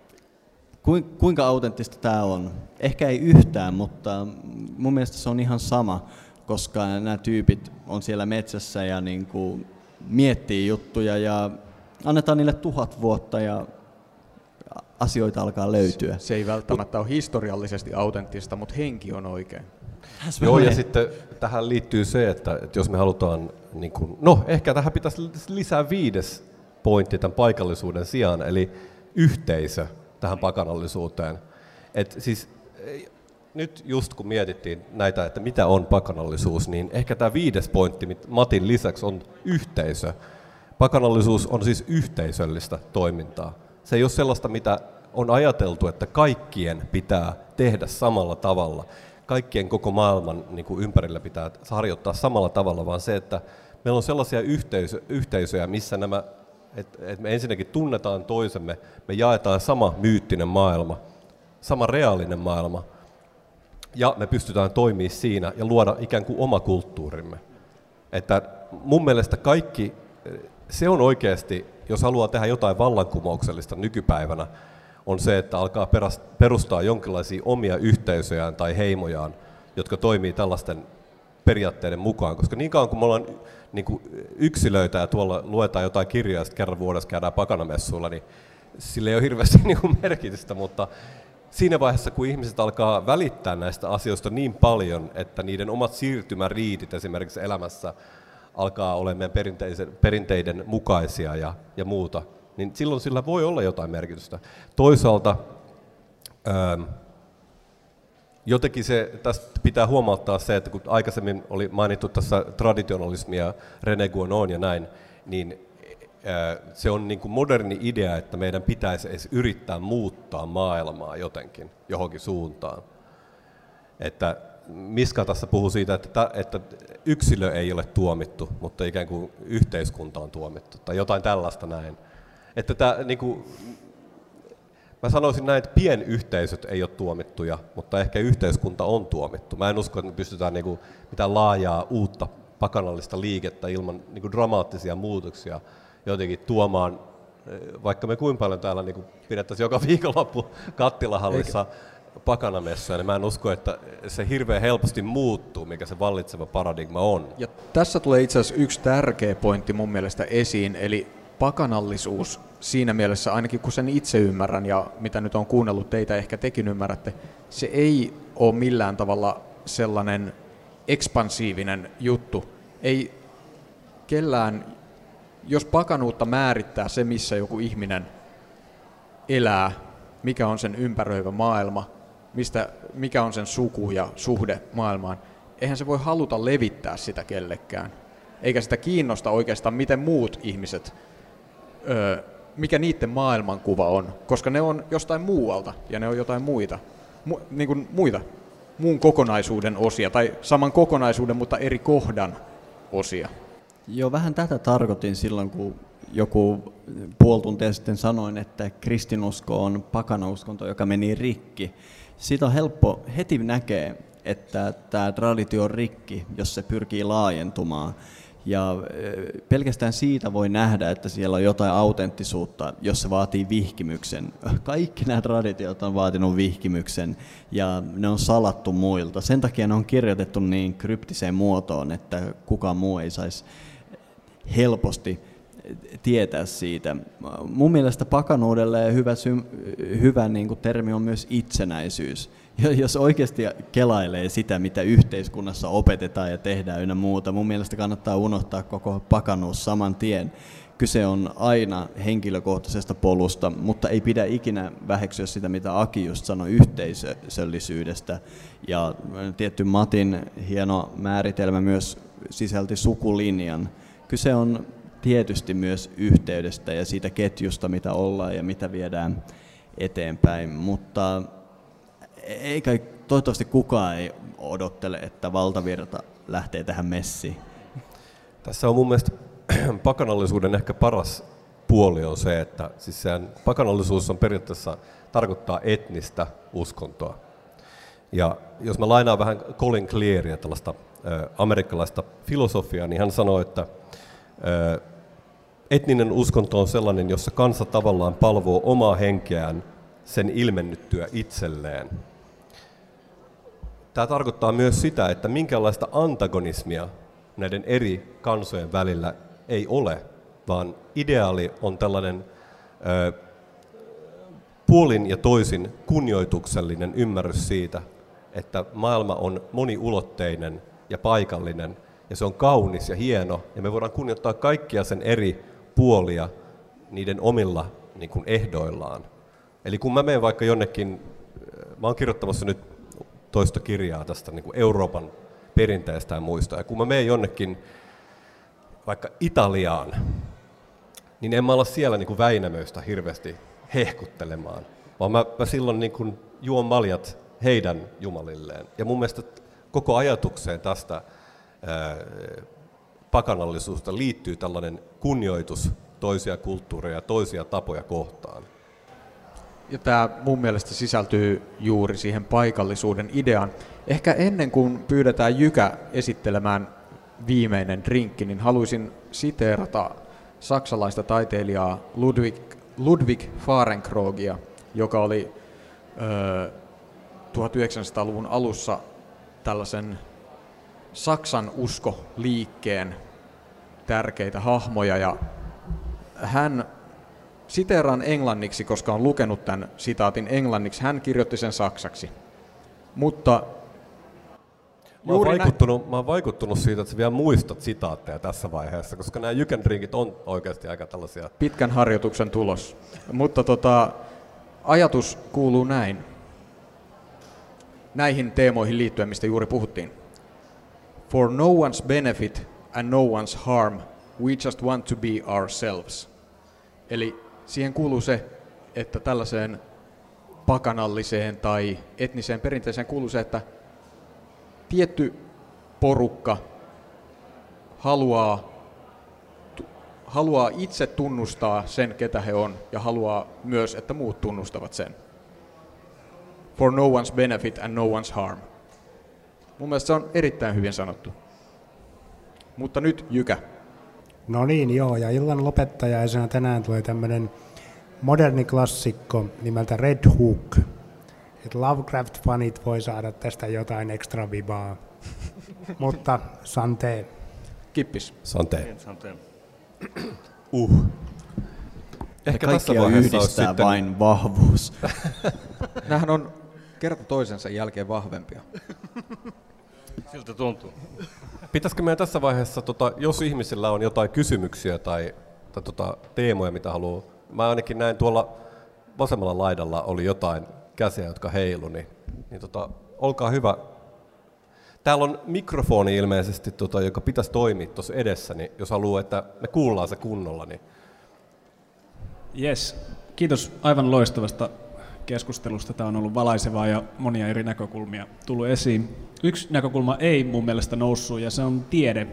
Speaker 1: kuinka autenttista tämä on. Ehkä ei yhtään, mutta mun mielestä se on ihan sama, koska nämä tyypit on siellä metsässä ja niin kuin miettii juttuja ja annetaan niille 1000 vuotta ja asioita alkaa löytyä.
Speaker 2: Se ei välttämättä ole historiallisesti autenttista, mutta henki on oikein.
Speaker 3: Joo, ja sitten tähän liittyy se, että jos me halutaan, niin kuin, ehkä tähän pitäisi lisää 5. pointti tämän paikallisuuden sijaan, eli yhteisö tähän pakanallisuuteen. Et siis, nyt just kun mietittiin näitä, että mitä on pakanallisuus, niin ehkä tämä 5. pointti Matin lisäksi on yhteisö. Pakanallisuus on siis yhteisöllistä toimintaa. Se ei ole sellaista, mitä on ajateltu, että kaikkien pitää tehdä samalla tavalla. Kaikkien koko maailman niin kuin ympärillä pitää harjoittaa samalla tavalla, vaan se, että meillä on sellaisia yhteisöjä, missä että me ensinnäkin tunnetaan toisemme, me jaetaan sama myyttinen maailma, sama reaalinen maailma, ja me pystytään toimimaan siinä ja luoda ikään kuin oma kulttuurimme. Että mun mielestä kaikki, se on oikeasti, jos haluaa tehdä jotain vallankumouksellista nykypäivänä, on se, että alkaa perustaa jonkinlaisia omia yhteisöjään tai heimojaan, jotka toimii tällaisten periaatteiden mukaan. Koska niin kauan kuin me ollaan niin kuin yksilöitä ja tuolla luetaan jotain kirjoja ja sitten kerran vuodessa käydään pakanamessuilla, niin sillä ei ole hirveästi niin kuin merkitystä, mutta siinä vaiheessa, kun ihmiset alkaa välittää näistä asioista niin paljon, että niiden omat siirtymäriitit esimerkiksi elämässä alkaa olemaan perinteiden mukaisia ja muuta, niin silloin sillä voi olla jotain merkitystä. Toisaalta jotenkin tästä pitää huomauttaa se, että kun aikaisemmin oli mainittu tässä traditionalismia, René Guénon ja näin, niin se on niin kuin moderni idea, että meidän pitäisi edes yrittää muuttaa maailmaa jotenkin, johonkin suuntaan. Että Miska tässä puhuu siitä, että yksilö ei ole tuomittu, mutta ikään kuin yhteiskunta on tuomittu, tai jotain tällaista näin. Että niin kuin, mä sanoisin näin, että pienyhteisöt ei ole tuomittuja, mutta ehkä yhteiskunta on tuomittu. Mä en usko, että me pystytään niin kuin mitään laajaa uutta pakanallista liikettä ilman niin kuin dramaattisia muutoksia jotenkin tuomaan, vaikka me kuinka paljon täällä niin kuin pidettäisiin joka viikonloppu Kattilahallissa pakanamessuja, niin mä en usko, että se hirveän helposti muuttuu, mikä se vallitseva paradigma on.
Speaker 2: Ja tässä tulee itse asiassa yksi tärkeä pointti mun mielestä esiin, eli pakanallisuus siinä mielessä, ainakin kun sen itse ymmärrän ja mitä nyt on kuunnellut teitä, ehkä tekin ymmärrätte, se ei ole millään tavalla sellainen ekspansiivinen juttu. Ei kellään, jos pakanuutta määrittää se, missä joku ihminen elää, mikä on sen ympäröivä maailma, mikä on sen suku ja suhde maailmaan, eihän se voi haluta levittää sitä kellekään. Eikä sitä kiinnosta oikeastaan, miten muut ihmiset, mikä niiden maailmankuva on, koska ne on jostain muualta ja ne on jotain muita, niin kuin muita, muun kokonaisuuden osia tai saman kokonaisuuden, mutta eri kohdan osia.
Speaker 1: Joo, vähän tätä tarkoitin silloin, kun joku puoli tuntia sitten sanoin, että kristinusko on pakanauskonto, joka meni rikki. Siitä on helppo heti näkee, että tämä traditio on rikki, jos se pyrkii laajentumaan. Ja pelkästään siitä voi nähdä, että siellä on jotain autenttisuutta, jos se vaatii vihkimyksen. Kaikki nämä traditiot on vaatinut vihkimyksen ja ne on salattu muilta. Sen takia ne on kirjoitettu niin kryptiseen muotoon, että kukaan muu ei saisi helposti tietää siitä. Mun mielestä pakanuudelle hyvä niin kuin termi on myös itsenäisyys. Jos oikeasti kelailee sitä, mitä yhteiskunnassa opetetaan ja tehdään ynnä muuta, mun mielestä kannattaa unohtaa koko pakanuus saman tien. Kyse on aina henkilökohtaisesta polusta, mutta ei pidä ikinä väheksyä sitä, mitä Aki just sanoi yhteisöllisyydestä. Ja tietty Matin hieno määritelmä myös sisälti sukulinjan. Kyse on tietysti myös yhteydestä ja siitä ketjusta, mitä ollaan ja mitä viedään eteenpäin, mutta eikä toivottavasti kukaan ei odottele, että valtavirta lähtee tähän messiin.
Speaker 3: Tässä on mun mielestä pakanallisuuden ehkä paras puoli on se, että siis pakanallisuus on periaatteessa tarkoittaa etnistä uskontoa. Ja jos mä lainaan vähän Colin Clearia, tällaista amerikkalaista filosofiaa, niin hän sanoo, että etninen uskonto on sellainen, jossa kansa tavallaan palvoo omaa henkeään sen ilmennyttyä itselleen. Tämä tarkoittaa myös sitä, että minkälaista antagonismia näiden eri kansojen välillä ei ole, vaan ideaali on tällainen puolin ja toisin kunnioituksellinen ymmärrys siitä, että maailma on moniulotteinen ja paikallinen, ja se on kaunis ja hieno, ja me voidaan kunnioittaa kaikkia sen eri puolia niiden omilla niin kuin ehdoillaan. Eli kun mä menen vaikka jonnekin, mä oon kirjoittamassa nyt toista kirjaa tästä niin kuin Euroopan perinteestä ja muista, ja kun mä menen jonnekin vaikka Italiaan, niin en mä ala siellä niin kuin Väinämöistä hirveästi hehkuttelemaan, vaan mä silloin niin kuin juon maljat heidän jumalilleen. Ja mun mielestä koko ajatukseen tästä pakanallisuudesta liittyy tällainen kunnioitus toisia kulttuureja ja toisia tapoja kohtaan.
Speaker 2: Ja tämä mun mielestä sisältyy juuri siihen paikallisuuden ideaan. Ehkä ennen kuin pyydetään Jykä esittelemään viimeinen drinkki, niin haluaisin siteerata saksalaista taiteilijaa Ludwig Fahrenkrogia, joka oli 1900-luvun alussa tällaisen Saksan uskoliikkeen tärkeitä hahmoja, ja hän, siteeraan englanniksi, koska on lukenut tämän sitaatin englanniksi, hän kirjoitti sen saksaksi. Mutta
Speaker 3: Mä oon vaikuttunut siitä, että sä vielä muistat sitaatteja tässä vaiheessa, koska nämä jykendrinkit on oikeasti aika tällaisia.
Speaker 2: Pitkän harjoituksen tulos. Mutta ajatus kuuluu näin. Näihin teemoihin liittyen, mistä juuri puhuttiin. For no one's benefit and no one's harm, we just want to be ourselves. Eli siihen kuuluu se, että tällaiseen pakanalliseen tai etniseen perinteeseen kuuluu se, että tietty porukka haluaa itse tunnustaa sen, ketä he on, ja haluaa myös, että muut tunnustavat sen. For no one's benefit and no one's harm. Mun mielestä se on erittäin hyvin sanottu. Mutta nyt Jykä.
Speaker 4: No niin, joo, ja illan lopettajaisena tänään tulee tämmöinen moderni klassikko nimeltä Red Hook. Että Lovecraft-fanit voi saada tästä jotain extra vibaa. Mutta santé.
Speaker 2: Kippis.
Speaker 3: Santé.
Speaker 1: Ehkä tässä vaiheessa yhdistää sitten vain vahvuus.
Speaker 2: Nämähän on kerta toisensa jälkeen vahvempia.
Speaker 5: Siltä tuntuu.
Speaker 3: Pitäisikö meidän tässä vaiheessa, jos ihmisillä on jotain kysymyksiä tai teemoja, mitä haluaa. Mä ainakin näin tuolla vasemmalla laidalla oli jotain käsiä, jotka heilu, niin olkaa hyvä. Täällä on mikrofoni ilmeisesti, joka pitäisi toimia tuossa edessä, niin jos haluaa, että me kuullaan se kunnolla. Niin.
Speaker 6: Yes. Kiitos aivan loistavasta keskustelusta. Tämä on ollut valaisevaa ja monia eri näkökulmia tullut esiin. Yksi näkökulma ei mun mielestä noussut, ja se on tiede.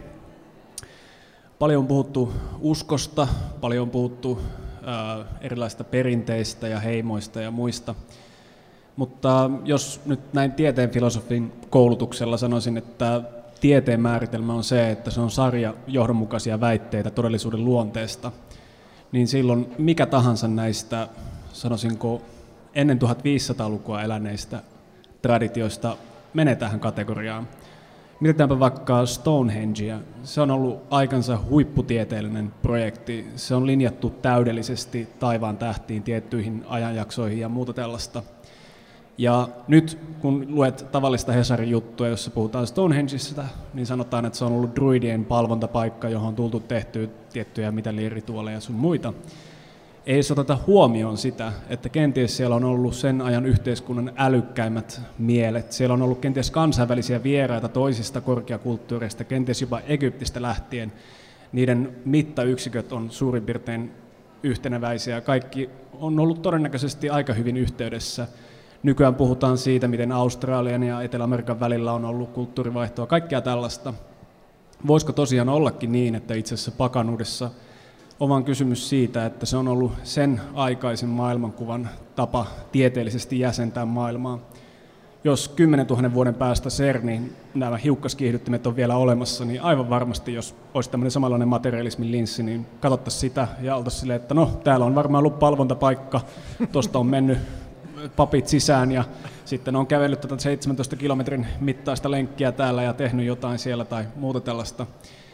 Speaker 6: Paljon on puhuttu uskosta, paljon on puhuttu erilaisista perinteistä ja heimoista ja muista. Mutta jos nyt näin tieteen filosofin koulutuksella sanoisin, että tieteen määritelmä on se, että se on sarja johdonmukaisia väitteitä todellisuuden luonteesta, niin silloin mikä tahansa näistä, sanoisinko, ennen 1500-lukua eläneistä traditioista menee tähän kategoriaan. Mietitäänpä vaikka Stonehengea. Se on ollut aikansa huipputieteellinen projekti. Se on linjattu täydellisesti taivaan tähtiin tiettyihin ajanjaksoihin ja muuta tällaista. Ja nyt kun luet tavallista Hesarin juttua, jossa puhutaan Stonehengeista, niin sanotaan, että se on ollut druidien palvontapaikka, johon on tultu tehtyä tiettyjä mitaliirituoleja ja sun muita. Ei se oteta huomioon sitä, että kenties siellä on ollut sen ajan yhteiskunnan älykkäimmät mielet. Siellä on ollut kenties kansainvälisiä vieraita toisista korkeakulttuureista, kenties jopa Egyptistä lähtien. Niiden mittayksiköt on suurin piirtein yhteneväisiä. Kaikki on ollut todennäköisesti aika hyvin yhteydessä. Nykyään puhutaan siitä, miten Australian ja Etelä-Amerikan välillä on ollut kulttuurivaihtoa, kaikkea tällaista. Voisiko tosiaan ollakin niin, että itse asiassa pakanuudessa on vain kysymys siitä, että se on ollut sen aikaisen maailmankuvan tapa tieteellisesti jäsentää maailmaa. Jos 10 000 vuoden päästä CERNin nämä hiukkaskiihdyttimet on vielä olemassa, niin aivan varmasti, jos olisi tämmöinen samanlainen materialismin linssi, niin katsottaisiin sitä ja oltaisiin silleen, että no, täällä on varmaan ollut palvontapaikka, tuosta on mennyt papit sisään ja sitten on kävellyt tätä 17 kilometrin mittaista lenkkiä täällä ja tehnyt jotain siellä tai muuta tällaista.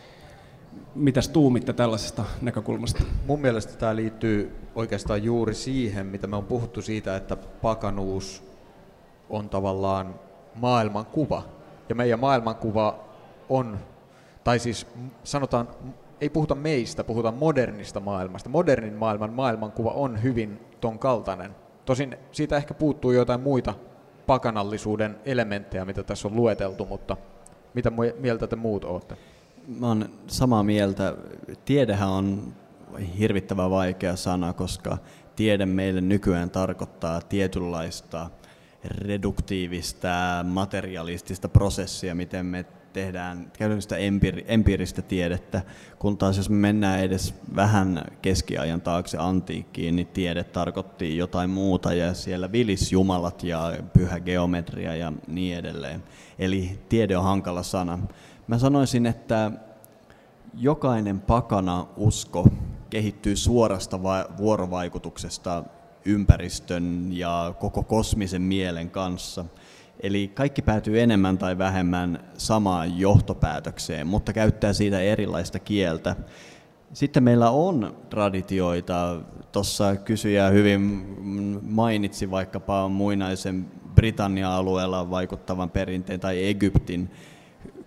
Speaker 6: Mitäs tuumitte tällaisesta näkökulmasta?
Speaker 2: Mun mielestä tämä liittyy oikeastaan juuri siihen, mitä me on puhuttu siitä, että pakanuus on tavallaan maailmankuva. Ja meidän maailmankuva on, tai siis sanotaan, ei puhuta meistä, puhutaan modernista maailmasta. Modernin maailman maailmankuva on hyvin ton kaltainen. Tosin siitä ehkä puuttuu jotain muita pakanallisuuden elementtejä, mitä tässä on lueteltu, mutta mitä mieltä te muut olette?
Speaker 1: Mä oon samaa mieltä. Tiedehän on hirvittävän vaikea sana, koska tiede meille nykyään tarkoittaa tietynlaista reduktiivista, materialistista prosessia, miten me tehdään käytännössä empiiristä tiedettä, kun taas jos me mennään edes vähän keskiajan taakse antiikkiin, niin tiede tarkoitti jotain muuta ja siellä vilis jumalat ja pyhä geometria ja niin edelleen. Eli tiede on hankala sana. Mä sanoisin, että jokainen pakana usko kehittyy suorasta vuorovaikutuksesta ympäristön ja koko kosmisen mielen kanssa. Eli kaikki päätyy enemmän tai vähemmän samaan johtopäätökseen, mutta käyttää siitä erilaista kieltä. Sitten meillä on traditioita. Tuossa kysyjä hyvin mainitsi vaikkapa muinaisen Britannian alueella vaikuttavan perinteen tai Egyptin.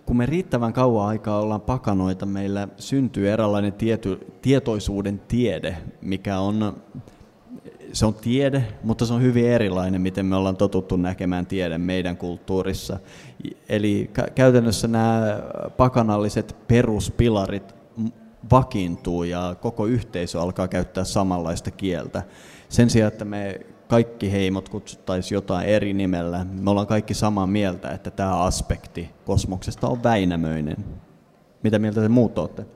Speaker 1: kun me riittävän kauan aikaa ollaan pakanoita, meillä syntyy eräänlainen tietoisuuden tiede, mikä on, se on tiede, mutta se on hyvin erilainen, miten me ollaan totuttu näkemään tiede meidän kulttuurissa. Eli käytännössä nämä pakanalliset peruspilarit vakiintuu ja koko yhteisö alkaa käyttää samanlaista kieltä. Sen sijaan, että me kaikki heimot kutsuttaisiin jotain eri nimellä, me ollaan kaikki samaa mieltä, että tämä aspekti kosmoksesta on Väinämöinen. Mitä mieltä te muut olette?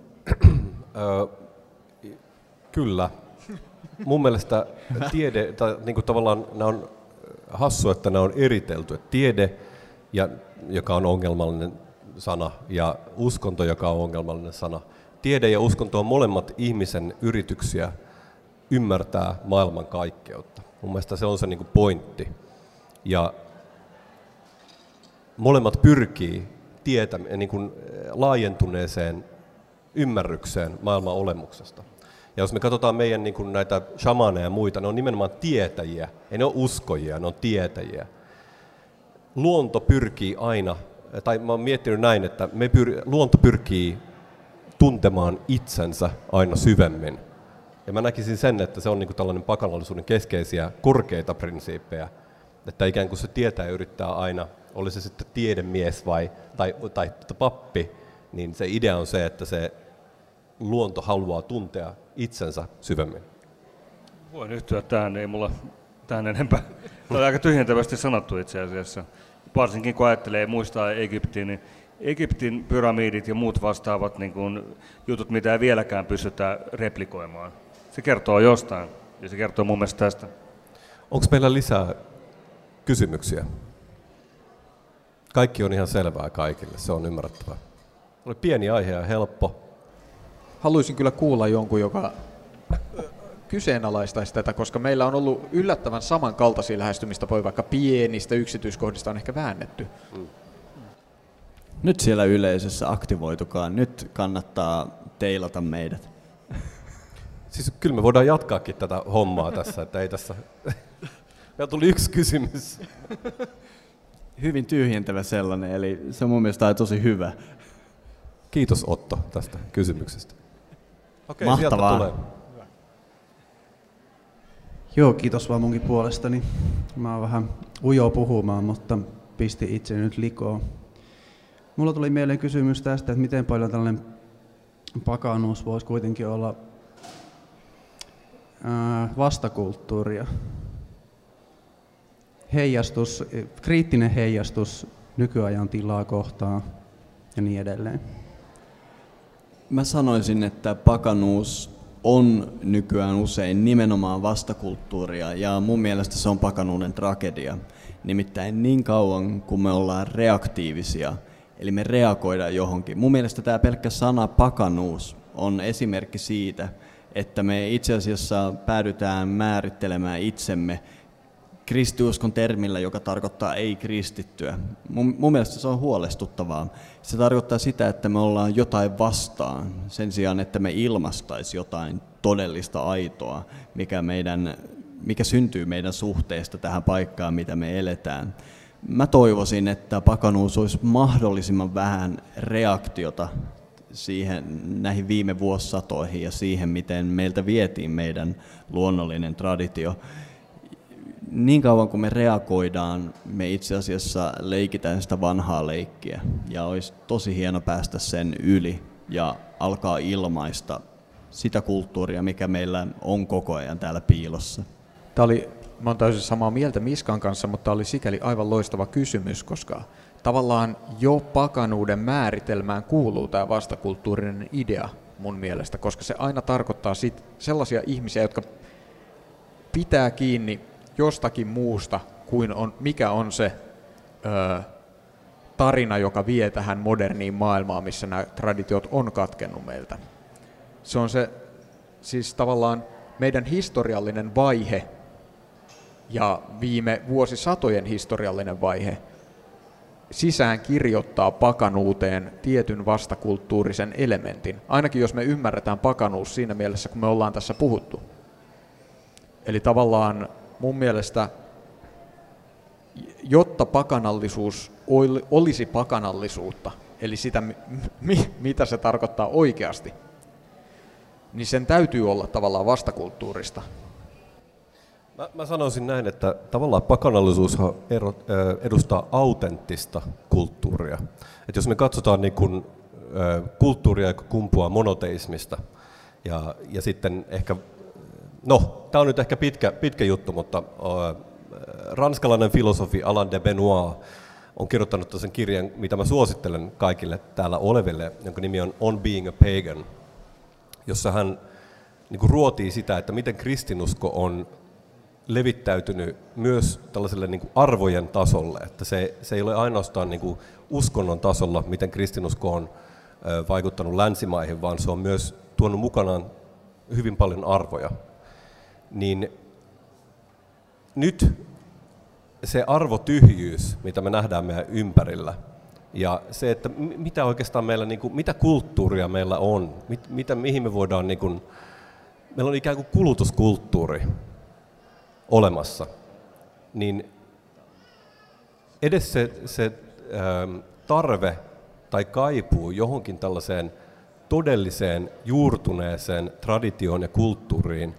Speaker 3: Kyllä. Mun mielestä tiede, tai niin kuin tavallaan nämä on hassua, että nämä on eritelty. Että tiede, joka on ongelmallinen sana, ja uskonto, joka on ongelmallinen sana. Tiede ja uskonto on molemmat ihmisen yrityksiä ymmärtää maailman kaikkeutta. Mun mielestä se on se niin kuin pointti. Ja molemmat pyrkii niin kuin laajentuneeseen ymmärrykseen maailman olemuksesta. Ja jos me katsotaan meidän niin kuin näitä shamaneja ja muita, ne on nimenomaan tietäjiä. Ei ne ole uskojia, ne on tietäjiä. Luonto pyrkii aina, tai mä oon miettinyt näin, että luonto pyrkii tuntemaan itsensä aina syvemmin. Ja mä näkisin sen, että se on niin kuin tällainen pakanallisuuden keskeisiä korkeita prinsiippejä, että ikään kuin se tietäjä yrittää aina, oli se sitten tiedemies tai pappi, niin se idea on se, että se luonto haluaa tuntea itsensä syvemmin.
Speaker 5: Voin yhtyä tähän, ei mulla tähän enempää. Tämä on aika tyhjentävästi sanottu itse asiassa. Varsinkin kun ajattelee muistaa Egyptiin, niin Egyptin pyramidit ja muut vastaavat niin kuin jutut, mitä ei vieläkään pystytä replikoimaan. Se kertoo jostain, ja se kertoo mun mielestä tästä.
Speaker 3: Onko meillä lisää kysymyksiä? Kaikki on ihan selvää kaikille, se on ymmärrettävää. Oli pieni aihe ja helppo.
Speaker 2: Haluaisin kyllä kuulla jonkun, joka kyseenalaistaisi tätä, koska meillä on ollut yllättävän samankaltaisia lähestymistapoja, vaikka pienistä yksityiskohdista on ehkä väännetty.
Speaker 1: Nyt siellä yleisössä aktivoitukaa, nyt kannattaa teilata meidät.
Speaker 3: Siis kyllä me voidaan jatkaakin tätä hommaa tässä, että ei tässä... Meillä tuli yksi kysymys.
Speaker 1: Hyvin tyhjentävä sellainen, eli se on mun mielestä tosi hyvä.
Speaker 3: Kiitos Otto tästä kysymyksestä. Okei,
Speaker 1: mahtavaa.
Speaker 3: Sieltä tulee.
Speaker 7: Joo, kiitos vaan munkin puolestani. Mä oon vähän ujo puhumaan, mutta pisti itse nyt likoon. Mulla tuli mieleen kysymys tästä, että miten paljon tällainen pakanuus voisi kuitenkin olla vastakulttuuria. Heijastus, kriittinen heijastus nykyajan tilaa kohtaan ja niin edelleen.
Speaker 1: Mä sanoisin, että pakanuus on nykyään usein nimenomaan vastakulttuuria, ja mun mielestä se on pakanuuden tragedia. Nimittäin niin kauan, kun me ollaan reaktiivisia, eli me reagoidaan johonkin. Mun mielestä tämä pelkkä sana pakanuus on esimerkki siitä, että me itse asiassa päädytään määrittelemään itsemme kristiuskon termillä, joka tarkoittaa ei-kristittyä. Mun mielestä se on huolestuttavaa. Se tarkoittaa sitä, että me ollaan jotain vastaan, sen sijaan, että me ilmaistaisi jotain todellista aitoa, mikä syntyy meidän suhteesta tähän paikkaan, mitä me eletään. Mä toivoisin, että pakanuus olisi mahdollisimman vähän reaktiota näihin viime vuosisatoihin ja siihen, miten meiltä vietiin meidän luonnollinen traditio. Niin kauan kuin me reagoidaan, me itse asiassa leikitään sitä vanhaa leikkiä, ja olisi tosi hieno päästä sen yli ja alkaa ilmaista sitä kulttuuria, mikä meillä on koko ajan täällä piilossa.
Speaker 2: Mä oon täysin samaa mieltä Miskan kanssa, mutta tämä oli sikäli aivan loistava kysymys, koska tavallaan jo pakanuuden määritelmään kuuluu tämä vastakulttuurinen idea mun mielestä, koska se aina tarkoittaa sellaisia ihmisiä, jotka pitää kiinni jostakin muusta kuin mikä on se tarina, joka vie tähän moderniin maailmaan, missä nämä traditiot on katkennut meiltä. Se on se siis tavallaan meidän historiallinen vaihe ja viime vuosisatojen historiallinen vaihe sisään kirjoittaa pakanuuteen tietyn vastakulttuurisen elementin, ainakin jos me ymmärretään pakanuus siinä mielessä, kun me ollaan tässä puhuttu. Eli tavallaan mun mielestä, jotta pakanallisuus olisi pakanallisuutta, eli sitä, mitä se tarkoittaa oikeasti, niin sen täytyy olla tavallaan vastakulttuurista.
Speaker 3: Mä sanoisin näin, että tavallaan pakanallisuus edustaa autenttista kulttuuria. Että jos me katsotaan niin kuin, kulttuuria, joka kumpuaa monoteismista, ja sitten ehkä, no, tämä on nyt ehkä pitkä juttu, mutta ranskalainen filosofi Alain de Benoit on kirjoittanut sen kirjan, mitä mä suosittelen kaikille täällä oleville, jonka nimi on On Being a Pagan, jossa hän niin kuin ruotii sitä, että miten kristinusko on levittäytynyt myös tällaiselle niin kuin arvojen tasolle, että se ei ole ainoastaan niin kuin uskonnon tasolla, miten kristinusko on vaikuttanut länsimaihin, vaan se on myös tuonut mukanaan hyvin paljon arvoja. Niin nyt se arvotyhjyys, mitä me nähdään meidän ympärillä, ja se, että mitä oikeastaan meillä, niin kuin, mitä kulttuuria meillä on, mihin me voidaan, niin kuin, meillä on ikään kuin kulutuskulttuuri olemassa, niin edes se tarve tai kaipuu johonkin tällaiseen todelliseen juurtuneeseen traditioon ja kulttuuriin,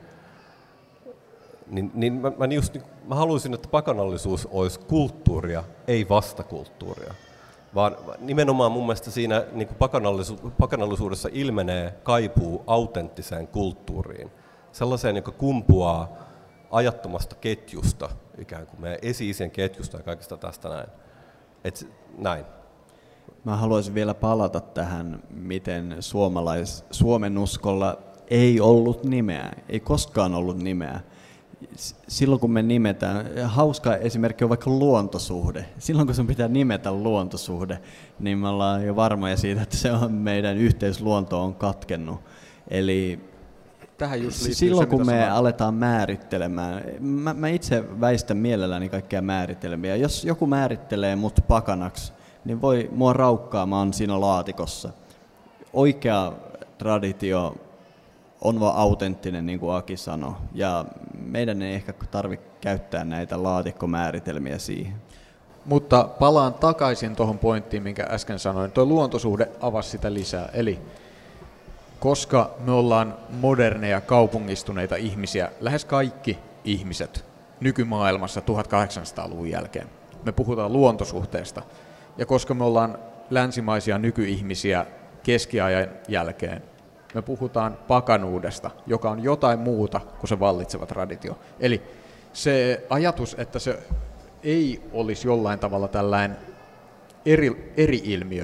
Speaker 3: niin mä haluaisin, että pakanallisuus olisi kulttuuria, ei vastakulttuuria. Vaan nimenomaan mun mielestä siinä niin kuin pakanallisuudessa ilmenee kaipuu autenttiseen kulttuuriin. Sellaiseen, joka kumpuaa ajattomasta ketjusta, ikään kuin meidän esi-isien ketjusta ja kaikesta tästä näin. Näin.
Speaker 1: Mä haluaisin vielä palata tähän, miten Suomen uskolla ei ollut nimeä, ei koskaan ollut nimeä. Silloin kun me nimetään, hauska esimerkki on vaikka luontosuhde. Silloin kun sun pitää nimetä luontosuhde, niin me ollaan jo varmoja siitä, että se on meidän yhteisluonto on katkennut. Eli
Speaker 2: tähän just
Speaker 1: silloin kun me aletaan määrittelemään, mä itse väistän mielelläni kaikkia määritelmiä. Jos joku määrittelee mut pakanaksi, niin voi mua raukkaa, mä oon siinä laatikossa. Oikea traditio on vaan autenttinen, niin kuin Aki sanoi, ja meidän ei ehkä tarvitse käyttää näitä laatikkomääritelmiä siihen.
Speaker 2: Mutta palaan takaisin tuohon pointtiin, minkä äsken sanoin. Tuo luontosuhde avasi sitä lisää. Eli koska me ollaan moderneja, kaupungistuneita ihmisiä, lähes kaikki ihmiset nykymaailmassa 1800-luvun jälkeen, me puhutaan luontosuhteesta. Ja koska me ollaan länsimaisia nykyihmisiä keskiajan jälkeen, me puhutaan pakanuudesta, joka on jotain muuta kuin se vallitseva traditio. Eli se ajatus, että se ei olisi jollain tavalla tällainen eri ilmiö,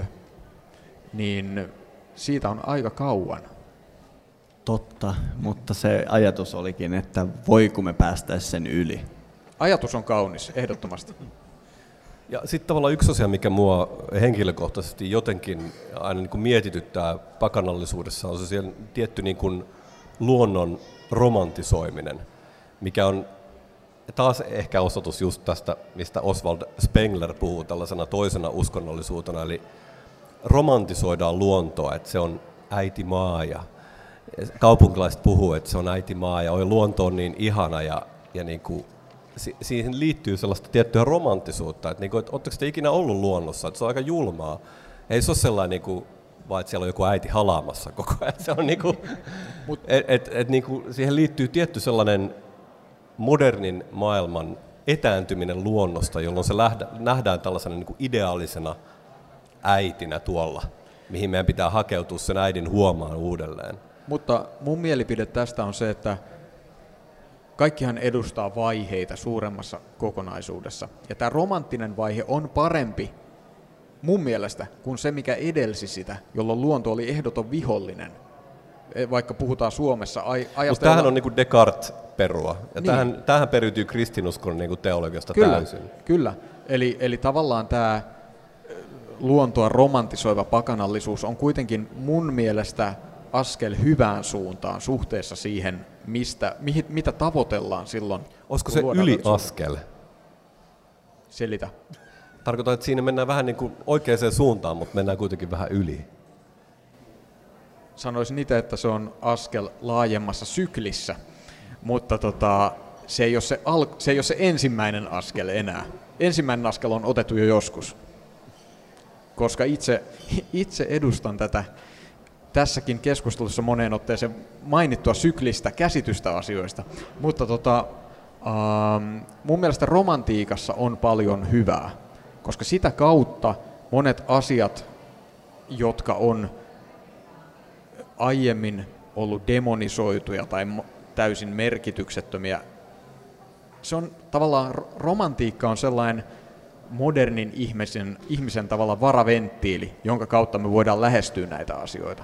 Speaker 2: niin siitä on aika kauan.
Speaker 1: Totta, mutta se ajatus olikin, että voiko me päästäisiin sen yli.
Speaker 2: Ajatus on kaunis, ehdottomasti.
Speaker 3: Ja sitten tavallaan yksi asia, mikä mua henkilökohtaisesti jotenkin aina niin kuin mietityttää pakanallisuudessa, on se siellä tietty niin kuin luonnon romantisoiminen, mikä on taas ehkä osoitus just tästä, mistä Oswald Spengler puhuu tällaisena toisena uskonnollisuutena, eli romantisoidaan luontoa, että se on äiti maa ja kaupunkilaiset puhuu, että se on äiti maa ja luonto on niin ihana ja niin kuin siihen liittyy sellaista tiettyä romanttisuutta, että oletteko te ikinä ollut luonnossa, että se on aika julmaa. Ei se ole sellainen, niin kuin, vaan että siellä on joku äiti halaamassa koko ajan. Se on niin kuin, niin kuin, siihen liittyy tietty sellainen modernin maailman etääntyminen luonnosta, jolloin se nähdään tällaisena niin kuin ideaalisena äitinä tuolla, mihin meidän pitää hakeutua sen äidin huomaan uudelleen.
Speaker 2: Mutta mun mielipide tästä on se, että kaikkihan edustaa vaiheita suuremmassa kokonaisuudessa. Ja tämä romanttinen vaihe on parempi mun mielestä kuin se, mikä edelsi sitä, jolloin luonto oli ehdoton vihollinen. Vaikka puhutaan Suomessa,
Speaker 3: mutta tämähän on niin kuin Descartes-perua. Ja niin. Tämähän periytyy kristinuskon niin kuin teologiasta täysin.
Speaker 2: Kyllä. Eli tavallaan tämä luontoa romantisoiva pakanallisuus on kuitenkin mun mielestä askel hyvään suuntaan suhteessa siihen, mitä tavoitellaan silloin.
Speaker 3: Olisiko se yliaskel?
Speaker 2: Selitä.
Speaker 3: Tarkoitan, että siinä mennään vähän niin kuin oikeaan suuntaan, mutta mennään kuitenkin vähän yli.
Speaker 2: Sanoisin itse, että se on askel laajemmassa syklissä, mutta se ei ole se ensimmäinen askel enää. Ensimmäinen askel on otettu jo joskus. koska itse edustan tätä tässäkin keskustelussa moneen otteeseen mainittua syklistä käsitystä asioista, mutta mun mielestä romantiikassa on paljon hyvää, koska sitä kautta monet asiat, jotka on aiemmin ollut demonisoituja tai täysin merkityksettömiä, se on tavallaan, romantiikka on sellainen modernin ihmisen tavallaan varaventtiili, jonka kautta me voidaan lähestyä näitä asioita.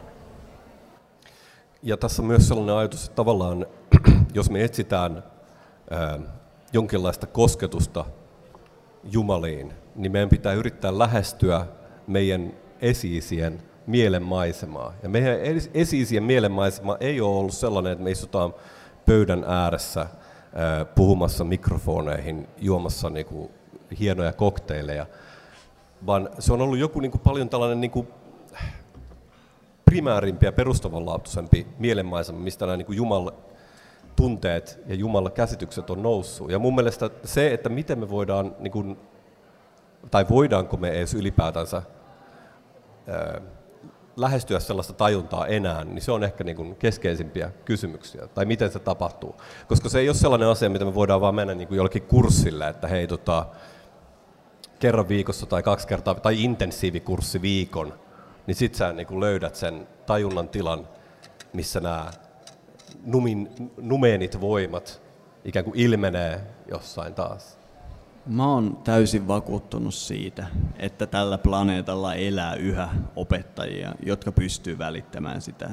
Speaker 3: Ja tässä on myös sellainen ajatus, että tavallaan jos me etsitään jonkinlaista kosketusta Jumaliin, niin meidän pitää yrittää lähestyä meidän esi-isien mielenmaisemaa. Ja meidän esi-isien mielenmaisema ei ole ollut sellainen, että me istutaan pöydän ääressä puhumassa mikrofoneihin, juomassa niinku hienoja kokteileja, vaan se on ollut joku niinku paljon tällainen niinku primäärimpi ja perustavanlaatuisempi mielenmaisema, mistä nämä niinku Jumalan tunteet ja Jumalan käsitykset on noussut. Ja mun mielestä se, että miten me voidaan, niinku, tai voidaanko me edes ylipäätänsä lähestyä sellaista tajuntaa enää, niin se on ehkä niin keskeisimpiä kysymyksiä, tai miten se tapahtuu. Koska se ei ole sellainen asia, mitä me voidaan vaan mennä niin jollekin kurssille, että hei, kerran viikossa tai 2 kertaa, tai intensiivikurssi viikon, niin sit sä niin löydät sen tajunnan tilan, missä nämä numeenit voimat ikään kuin ilmenee jossain taas.
Speaker 1: Mä oon täysin vakuuttunut siitä, että tällä planeetalla elää yhä opettajia, jotka pystyy välittämään sitä.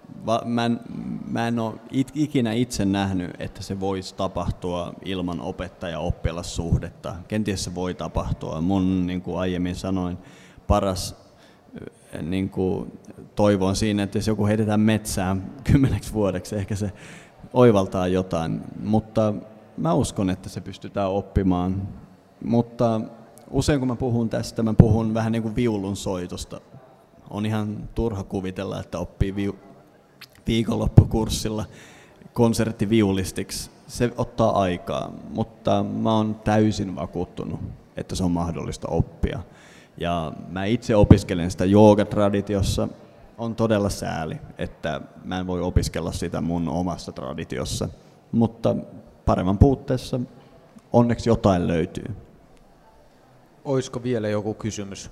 Speaker 1: Mä en ole ikinä itse nähnyt, että se voisi tapahtua ilman opettaja-oppilassuhdetta. Kenties se voi tapahtua. Mun, niin kuin aiemmin sanoin, paras niin kuin toivo on siinä, että jos joku heitetään metsään 10 vuodeksi, ehkä se oivaltaa jotain, mutta mä uskon, että se pystytään oppimaan, mutta usein kun mä puhun tästä, mä puhun vähän niin kuin viulun soitosta. On ihan turha kuvitella, että oppii viikonloppukurssilla konserttiviulistiksi. Se ottaa aikaa, mutta mä oon täysin vakuuttunut, että se on mahdollista oppia. Ja mä itse opiskelen sitä joogatraditiossa. On todella sääli, että mä en voi opiskella sitä mun omassa traditiossa, mutta paremman puutteessa onneksi jotain löytyy.
Speaker 2: Olisiko vielä joku kysymys?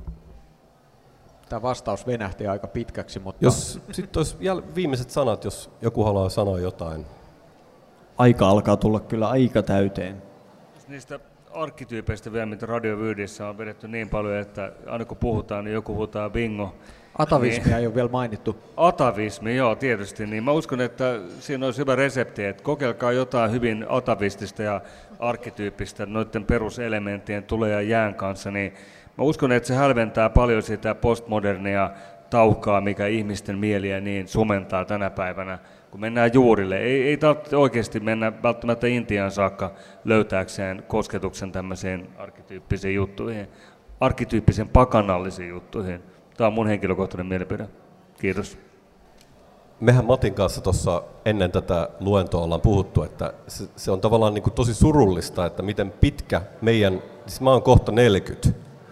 Speaker 2: Tämä vastaus venähti aika pitkäksi, mutta...
Speaker 3: Sitten olisi viimeiset sanat, jos joku haluaa sanoa jotain.
Speaker 1: Aika alkaa tulla kyllä aika täyteen.
Speaker 5: Niistä arkkityypeistä vielä, mitä radiovyydissä on vedetty niin paljon, että aina kun puhutaan, niin joku huutaa bingo.
Speaker 2: Atavismia ei ole vielä mainittu.
Speaker 5: Atavismi, joo, tietysti. Niin mä uskon, että siinä olisi hyvä resepti, että kokeilkaa jotain hyvin atavistista ja arkkityyppistä noiden peruselementtien tulee ja jään kanssa, niin mä uskon, että se hälventää paljon sitä postmodernia taukaa, mikä ihmisten mieliä niin sumentaa tänä päivänä, kun mennään juurille. Ei tarvitse oikeasti mennä välttämättä Intiaan saakka löytääkseen kosketuksen tämmöisiin arkkityyppisiin juttuihin, arkkityyppisiin pakanallisiin juttuihin. Tämä on mun henkilökohtainen mielipide. Kiitos.
Speaker 3: Mehän Matin kanssa tuossa ennen tätä luentoa ollaan puhuttu, että se on tavallaan niin kuin tosi surullista, että miten pitkä siis mä oon kohta 40.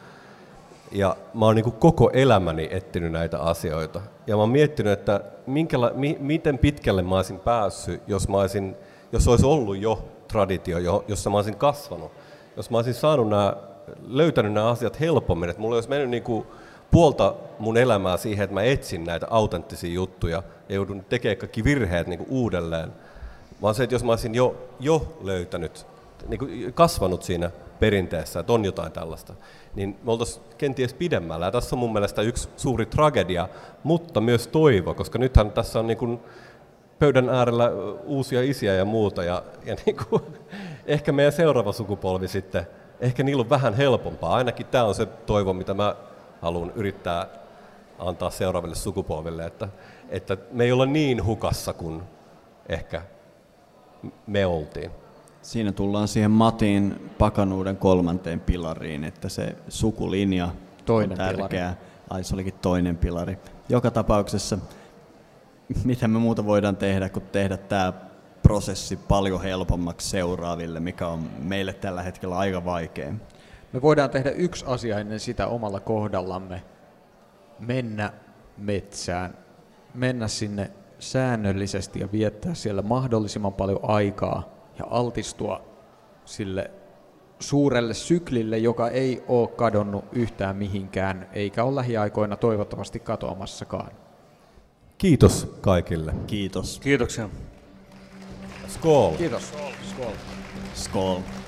Speaker 3: Ja mä oon niin kuin koko elämäni etsinyt näitä asioita. Ja mä oon miettinyt, että miten pitkälle mä olisin päässyt, jos olisi ollut jo traditio, jossa mä olisin kasvanut. Jos mä olisin löytänyt nämä asiat helpommin, että mulla olisi mennyt niin kuin puolta mun elämää siihen, että mä etsin näitä autenttisia juttuja ja joudun tekemään kaikki virheet niin kuin uudelleen. Vaan se, että jos mä olisin jo löytänyt, niin kuin kasvanut siinä perinteessä, että on jotain tällaista, niin me oltaisiin kenties pidemmällä. Ja tässä on mun mielestä yksi suuri tragedia, mutta myös toivo, koska nythän tässä on niin kuin pöydän äärellä uusia isiä ja muuta, ja niin kuin, ehkä meidän seuraava sukupolvi sitten, ehkä niillä on vähän helpompaa. Ainakin tämä on se toivo, mitä mä haluan yrittää antaa seuraaville sukupolville, että me ei olla niin hukassa kuin ehkä me oltiin.
Speaker 1: Siinä tullaan siihen Matin pakanuuden 3. pilariin, että se sukulinja on tärkeä. Ai, se olikin 2. pilari. Joka tapauksessa, mitä me muuta voidaan tehdä, kuin tehdä tämä prosessi paljon helpommaksi seuraaville, mikä on meille tällä hetkellä aika vaikea.
Speaker 2: Me voidaan tehdä yksi asia ennen sitä omalla kohdallamme. Mennä metsään. Mennä sinne säännöllisesti ja viettää siellä mahdollisimman paljon aikaa ja altistua sille suurelle syklille, joka ei ole kadonnut yhtään mihinkään, eikä ole lähiaikoina toivottavasti katoamassakaan.
Speaker 3: Kiitos kaikille.
Speaker 1: Kiitos.
Speaker 5: Kiitoksia.
Speaker 3: Skål!
Speaker 2: Kiitos. Skål.
Speaker 1: Skål.